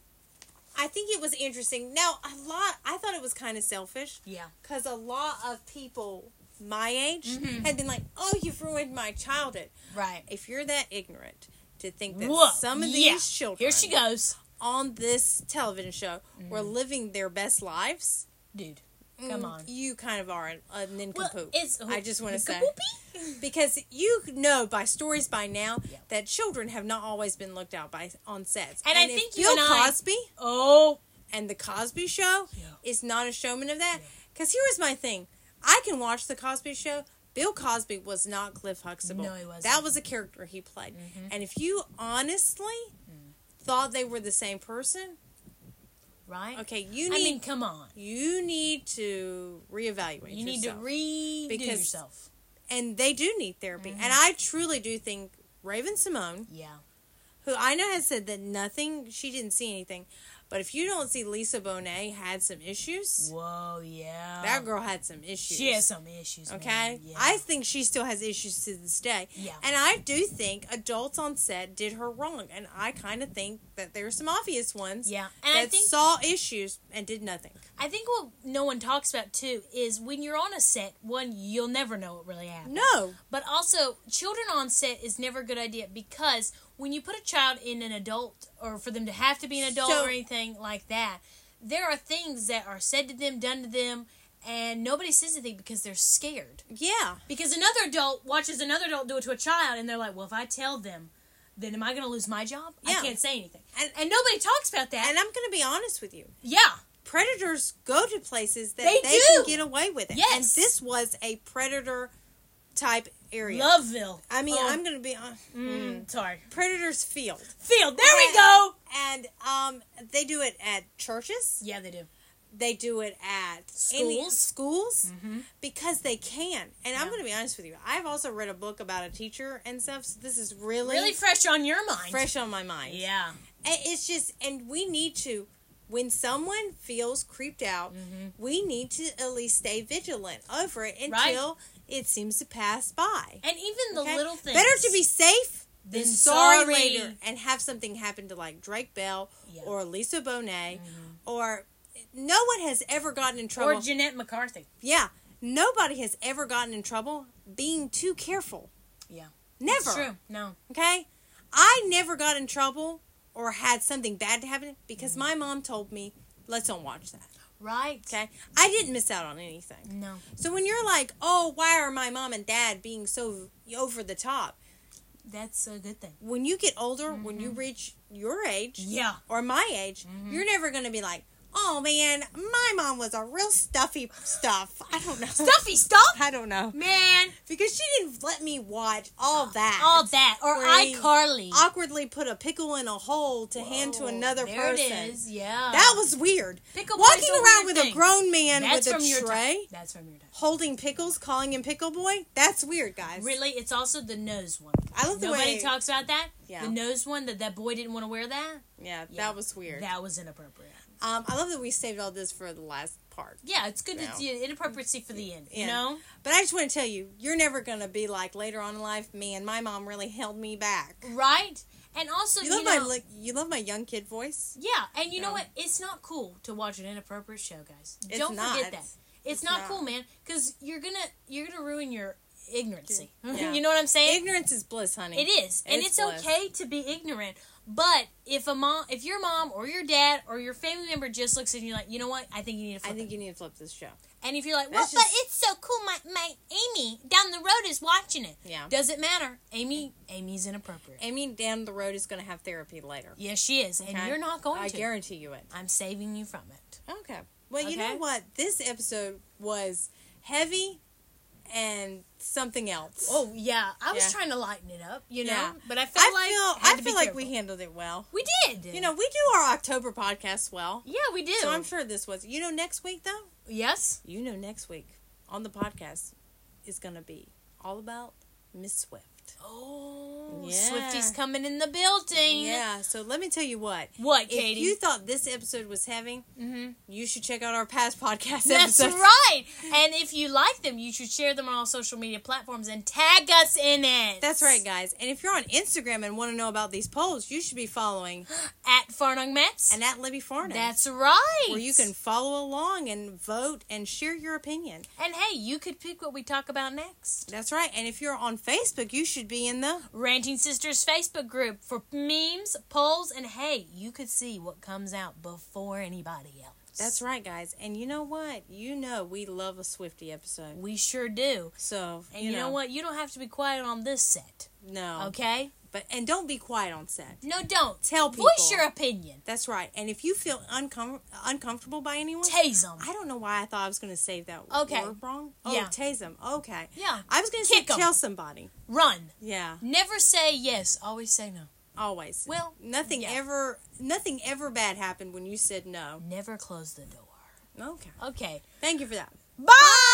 I think it was interesting. Now, a lot, I thought it was kind of selfish.
Yeah.
Because a lot of people my age
Mhm.
had been like, oh, you've ruined my childhood.
Right.
If you're that ignorant to think that
Whoa.
some of
yeah.
these children
Here she goes.
on this television show
Mm-hmm.
were living their best lives,
Dude. Come on.
You kind of are a, a nincompoop.
Well, it's,
I just want to say. Because you know by stories by now yeah. that children have not always been looked out by on sets.
And, and I think
Bill
you and
Cosby
I, oh,
and the Cosby Show
yeah.
is not a showman of that. Because yeah. here is my thing. I can watch the Cosby Show. Bill Cosby was not Cliff Huxtable.
No, he wasn't.
That was a character he played. Mm-hmm. And if you honestly mm. thought they were the same person,
right?
Okay, you need.
I mean, come on.
You need to reevaluate.
You
yourself
need to redo because, yourself.
And they do need therapy. Mm-hmm. And I truly do think Raven-Symoné,
yeah,
who I know has said that nothing, she didn't see anything. But if you don't see Lisa Bonet had some issues.
Whoa, yeah.
That girl had some issues.
She has some issues,
okay?
Yeah.
I think she still has issues to this day.
Yeah.
And I do think adults on set did her wrong. And I kind of think that there are some obvious ones
yeah.
and
that
I think, saw issues and did nothing.
I think what no one talks about, too, is when you're on a set, one, you'll never know what really happened.
No.
But also, children on set is never a good idea because when you put a child in an adult, or for them to have to be an adult so, or anything like that, there are things that are said to them, done to them, and nobody says anything because they're scared.
Yeah.
Because another adult watches another adult do it to a child, and they're like, well, if I tell them, then am I going to lose my job? Yeah. I can't say anything. And, and nobody talks about that.
And I'm going to be honest with you.
Yeah.
Predators go to places that
they,
they can get away with it.
Yes.
And this was a predator type area.
Loveville.
I mean,
oh.
I'm going to be on. Uh,
mm, sorry.
Predators Field.
Field. There
and,
we go.
And um, they do it at churches.
Yeah, they do.
They do it at
schools.
Any, schools
mm-hmm.
because they can. And
yeah.
I'm going to be honest with you. I've also read a book about a teacher and stuff. So this is really
really fresh on your mind.
Fresh on my mind.
Yeah.
And it's just, and we need to. When someone feels creeped out, mm-hmm. we need to at least stay vigilant over it until
right.
it seems to pass by.
And even the
okay?
little things.
Better to be safe than sorry, sorry later and have something happen to like Drake Bell yeah. or Lisa Bonet mm-hmm. or no one has ever gotten in trouble.
Or Jeanette McCarthy.
Yeah. Nobody has ever gotten in trouble being too careful.
Yeah.
Never.
That's true. No.
Okay? I never got in trouble or had something bad to happen because mm-hmm. my mom told me, let's don't watch that.
Right.
Okay? I didn't miss out on anything.
No.
So when you're like, oh, why are my mom and dad being so over the top?
That's a good thing.
When you get older, mm-hmm. when you reach your age,
yeah.
or my age, mm-hmm. you're never going to be like, oh, man, my mom was a real stuffy stuff. I don't know.
Stuffy stuff?
I don't know.
Man.
Because she didn't let me watch all that.
All that. Or iCarly.
Awkwardly put a pickle in a hole to Whoa, hand to another
there
person.
There it is, yeah.
That was weird.
Pickle
Walking
boy's
around
a
with
thing.
a grown man
that's
with
from
a
your
tray.
Time. That's from your time.
Holding pickles, calling him Pickle Boy. That's weird, guys.
Really, it's also the nose one.
I love the
Nobody
way...
talks about that.
Yeah.
The nose one, that that boy didn't want to wear that.
Yeah,
yeah,
that was weird.
That was inappropriate.
Um, I love that we saved all this for the last part.
Yeah, it's good to see inappropriate for the end, you
yeah.
know?
But I just want to tell you, you're never going to be like later on in life, man, my mom really held me back.
Right? And also,
you love
you know,
my like, you love my young kid voice?
Yeah, and you yeah. know what? It's not cool to watch an inappropriate show, guys.
It's
Don't
not.
forget that. It's, it's not, not cool, man, because you're going to you're going to ruin your ignorancy. Yeah. You know what I'm saying?
Ignorance is bliss, honey.
It is. And it's, it's okay to be ignorant. But if a mom, if your mom or your dad or your family member just looks at you like, you know what, I think you need to flip
I think
it.
you need to flip this show.
And if you're like, well, That's but just... it's so cool, my, my Amy down the road is watching it.
Yeah.
Doesn't matter. Amy, Amy's inappropriate.
Amy down the road is going to have therapy later.
Yes, she is. Okay? And you're not going
I
to.
I guarantee you it.
I'm saving you from it.
Okay. Well, okay? You know what? This episode was heavy and something else.
Oh yeah, I was yeah. trying to lighten it up, you know. Yeah. But I felt
I
like
feel, I feel like we handled it well.
We did.
You know, we do our October podcast well.
Yeah, we do.
So I'm sure this was. You know, next week though.
Yes.
You know, next week on the podcast is going to be all about Miss Swift.
Oh, yeah. Swifty's coming in the building.
Yeah, so let me tell you what.
What, Katie?
If you thought this episode was heavy, mm-hmm. you should check out our past podcast
That's
episodes.
right. And if you like them, you should share them on all social media platforms and tag us in it.
That's right, guys. And if you're on Instagram and want to know about these polls, you should be following
at Farnung Metz
and at Libby Farnung.
That's right.
Where you can follow along and vote and share your opinion.
And hey, you could pick what we talk about next.
That's right. And if you're on Facebook, you should be in the
Ranting Sisters Facebook group for memes, polls, and hey, you could see what comes out before anybody else.
That's right, guys. And you know what? You know we love a Swiftie episode.
We sure do.
So,
and you, you know. know what? You don't have to be quiet on this set.
No.
Okay?
But and don't be quiet on set.
No, don't.
Tell people.
Voice your opinion.
That's right. And if you feel uncom- uncomfortable by anyone,
tase them.
I don't know why I thought I was going to say that
okay.
word wrong. Oh, yeah. Tase them. Okay.
Yeah.
I was going to say tell somebody.
Run.
Yeah.
Never say yes. Always say no.
Always.
Well,
nothing
yeah.
ever, nothing ever bad happened when you said no.
Never close the door.
Okay.
Okay.
Thank you for that.
Bye. Bye.